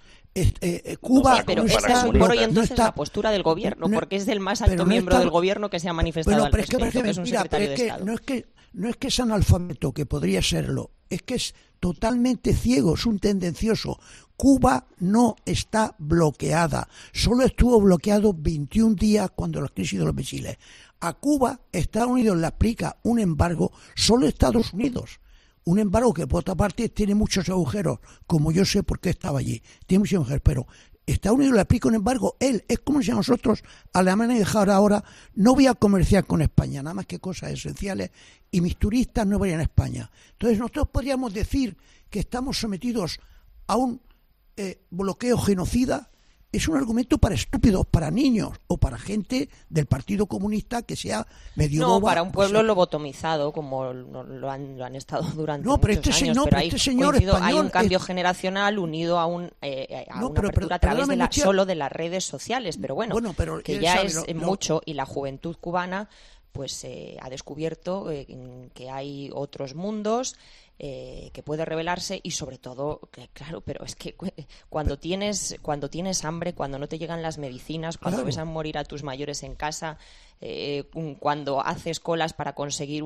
Cuba pero no esta es por hoy entonces la postura del gobierno, porque es del más alto miembro del gobierno que se ha manifestado al respecto, que es un secretario de Estado. no es que es analfabeto, que podría serlo, es que es totalmente ciego, es un tendencioso. Cuba no está bloqueada, solo estuvo bloqueado 21 días cuando la crisis de los misiles. A Cuba, Estados Unidos le aplica un embargo, solo Estados Unidos. Un embargo que, por otra parte, tiene muchos agujeros, como yo sé por qué estaba allí. Tiene muchos agujeros, pero Estados Unidos le aplica un embargo. Él, es como si a nosotros, Alemania, dejar ahora, no voy a comerciar con España, nada más que cosas esenciales, y mis turistas no vayan a España. Entonces, nosotros podríamos decir que estamos sometidos a un bloqueo genocida. Es un argumento para estúpidos, para niños o para gente del Partido Comunista que sea medio boba. No, para un pueblo lobotomizado, como lo han estado durante muchos años. Pero este señor español, hay un cambio generacional unido a una apertura a través solo de las redes sociales. Pero pero que ya es mucho, y la juventud cubana pues ha descubierto que hay otros mundos, que puede revelarse, y sobre todo, claro, pero es que cuando tienes hambre, cuando no te llegan las medicinas, cuando ves a morir a tus mayores en casa, cuando haces colas para conseguir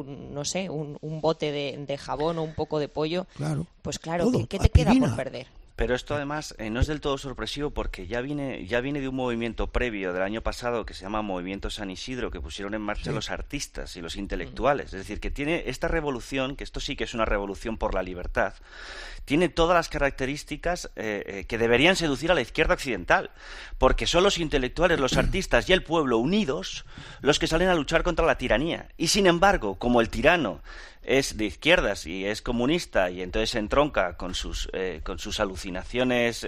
un bote de jabón o un poco de pollo, pues claro, ¿qué te queda por perder? Pero esto además no es del todo sorpresivo, porque ya viene de un movimiento previo del año pasado que se llama Movimiento San Isidro, que pusieron en marcha los artistas y los intelectuales. Es decir, que tiene esta revolución, que esto sí que es una revolución por la libertad, tiene todas las características que deberían seducir a la izquierda occidental, porque son los intelectuales, los artistas y el pueblo unidos los que salen a luchar contra la tiranía. Y sin embargo, como el tirano es de izquierdas y es comunista, y entonces se entronca con sus alucinaciones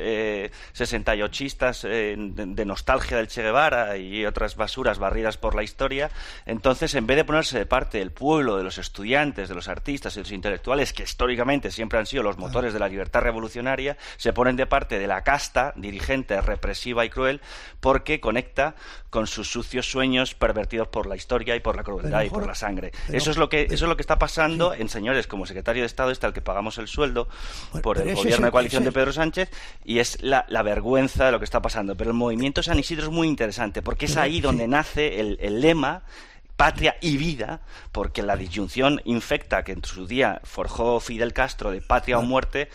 68istas de nostalgia del Che Guevara y otras basuras barridas por la historia, entonces en vez de ponerse de parte del pueblo, de los estudiantes, de los artistas y de los intelectuales, que históricamente siempre han sido los motores de la libertad revolucionaria, se ponen de parte de la casta dirigente represiva y cruel, porque conecta con sus sucios sueños pervertidos por la historia y por la crueldad y por la sangre. Eso es lo que está pasando en señores como secretario de Estado, al que pagamos el sueldo por el gobierno de coalición de Pedro Sánchez, y es la vergüenza de lo que está pasando. Pero el movimiento San Isidro es muy interesante, porque es ahí donde nace el lema patria y vida, porque la disyunción infecta que en su día forjó Fidel Castro de patria o muerte,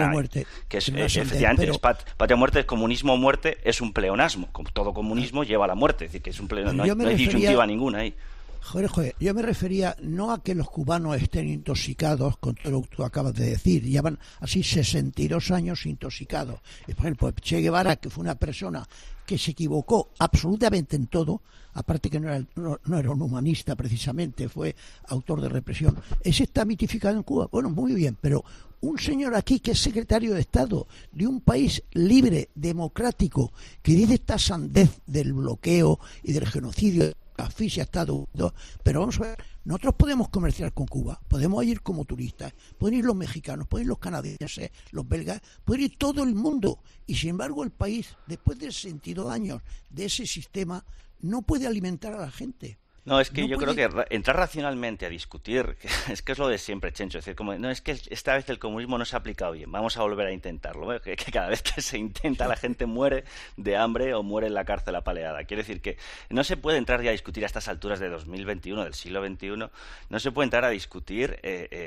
efectivamente es patria o muerte, comunismo o muerte, es un pleonasmo. Como todo comunismo lleva a la muerte, es decir, que es un pleonasmo, no hay disyuntiva ninguna ahí. Joder, yo me refería no a que los cubanos estén intoxicados con todo lo que tú acabas de decir, llevan así 62 años intoxicados. Por ejemplo, Che Guevara, que fue una persona que se equivocó absolutamente en todo, aparte que no era un humanista precisamente, fue autor de represión, ese está mitificado en Cuba. Bueno, muy bien, pero un señor aquí que es secretario de Estado de un país libre, democrático, que dice esta sandez del bloqueo y del genocidio, asfixia Estados Unidos, pero vamos a ver, nosotros podemos comerciar con Cuba, podemos ir como turistas, pueden ir los mexicanos, pueden ir los canadienses, los belgas, puede ir todo el mundo, y sin embargo el país, después de 62 años de ese sistema, no puede alimentar a la gente. No, es que yo creo que entrar racionalmente a discutir, es que es lo de siempre, Chencho, es decir, es que esta vez el comunismo no se ha aplicado bien, vamos a volver a intentarlo, que cada vez que se intenta la gente muere de hambre o muere en la cárcel apaleada. Quiere decir que no se puede entrar ya a discutir a estas alturas de 2021, del siglo XXI, no se puede entrar a discutir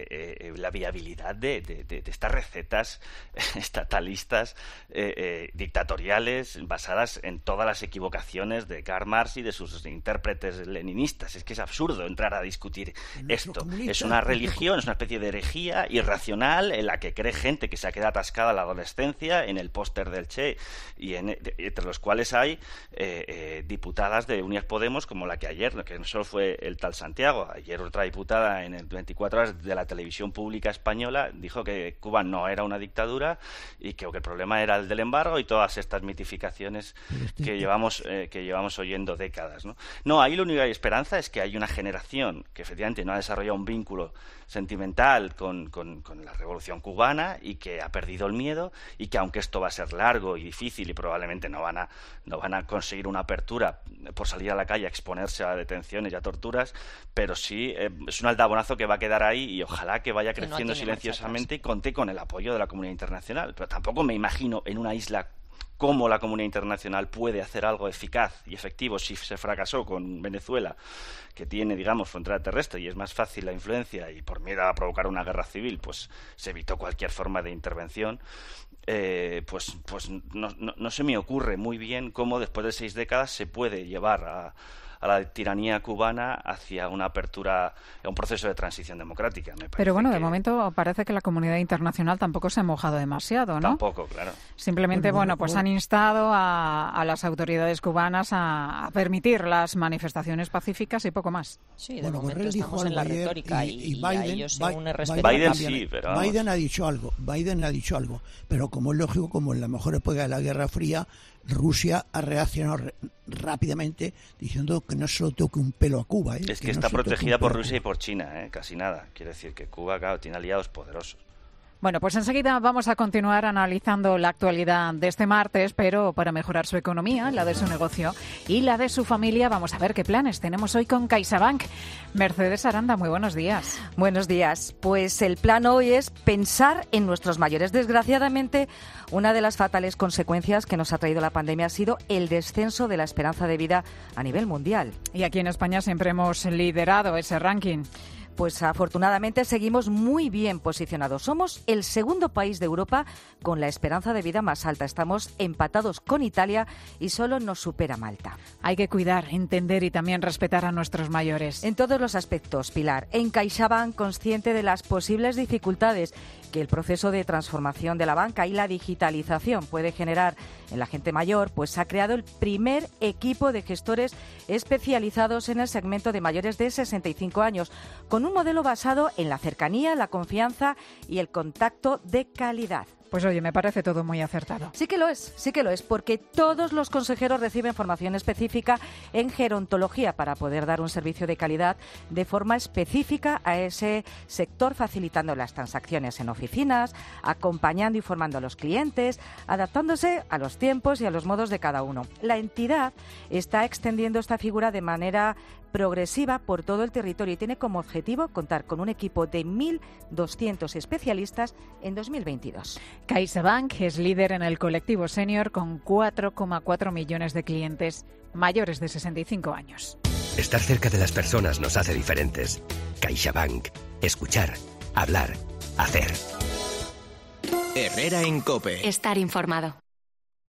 la viabilidad de estas recetas estatalistas, dictatoriales, basadas en todas las equivocaciones de Karl Marx y de sus intérpretes leninistas. Es que es absurdo entrar a discutir esto. Es una religión, es una especie de herejía irracional en la que cree gente que se ha quedado atascada en la adolescencia en el póster del Che, y entre los cuales hay diputadas de Unidas Podemos, como la que ayer, que no solo fue el tal Santiago, ayer otra diputada en el 24 horas de la televisión pública española dijo que Cuba no era una dictadura y que el problema era el del embargo y todas estas mitificaciones que llevamos oyendo décadas, ¿no? Ahí lo único que hay esperanza es que hay una generación que efectivamente no ha desarrollado un vínculo sentimental con la revolución cubana y que ha perdido el miedo, y que aunque esto va a ser largo y difícil y probablemente no van a conseguir una apertura por salir a la calle a exponerse a detenciones y a torturas, pero sí es un aldabonazo que va a quedar ahí, y ojalá que vaya creciendo silenciosamente y conte con el apoyo de la comunidad internacional. Pero tampoco me imagino en una isla cómo la comunidad internacional puede hacer algo eficaz y efectivo si se fracasó con Venezuela, que tiene, digamos, frontera terrestre y es más fácil la influencia, y por miedo a provocar una guerra civil, pues se evitó cualquier forma de intervención. Pues no se me ocurre muy bien cómo después de 6 décadas se puede llevar a la tiranía cubana hacia una apertura, a un proceso de transición democrática. Pero bueno, de momento parece que la comunidad internacional tampoco se ha mojado demasiado, ¿no? Tampoco, claro. Simplemente, pues han instado a las autoridades cubanas a permitir las manifestaciones pacíficas y poco más. Sí, de momento estamos en la retórica y Biden, a ellos se une respeto. Biden sí, pero... Biden ha dicho algo, pero como es lógico, como en la mejor época de la Guerra Fría, Rusia ha reaccionado rápidamente diciendo que no se lo toque un pelo a Cuba. Es que está protegida por Rusia y por China, casi nada. Quiere decir que Cuba, claro, tiene aliados poderosos. Bueno, pues enseguida vamos a continuar analizando la actualidad de este martes, pero para mejorar su economía, la de su negocio y la de su familia, vamos a ver qué planes tenemos hoy con CaixaBank. Mercedes Aranda, muy buenos días. Buenos días. Pues el plan hoy es pensar en nuestros mayores. Desgraciadamente, una de las fatales consecuencias que nos ha traído la pandemia ha sido el descenso de la esperanza de vida a nivel mundial. Y aquí en España siempre hemos liderado ese ranking. Pues afortunadamente seguimos muy bien posicionados. Somos el segundo país de Europa con la esperanza de vida más alta. Estamos empatados con Italia y solo nos supera Malta. Hay que cuidar, entender y también respetar a nuestros mayores. En todos los aspectos, Pilar. En CaixaBank, consciente de las posibles dificultades que el proceso de transformación de la banca y la digitalización puede generar en la gente mayor, pues ha creado el primer equipo de gestores especializados en el segmento de mayores de 65 años, con un modelo basado en la cercanía, la confianza y el contacto de calidad. Pues oye, me parece todo muy acertado. Sí que lo es, porque todos los consejeros reciben formación específica en gerontología para poder dar un servicio de calidad de forma específica a ese sector, facilitando las transacciones en oficinas, acompañando y formando a los clientes, adaptándose a los tiempos y a los modos de cada uno. La entidad está extendiendo esta figura de manera progresiva por todo el territorio y tiene como objetivo contar con un equipo de 1.200 especialistas en 2022. CaixaBank es líder en el colectivo senior con 4,4 millones de clientes mayores de 65 años. Estar cerca de las personas nos hace diferentes. CaixaBank. Escuchar, hablar, hacer. Herrera en COPE. Estar informado.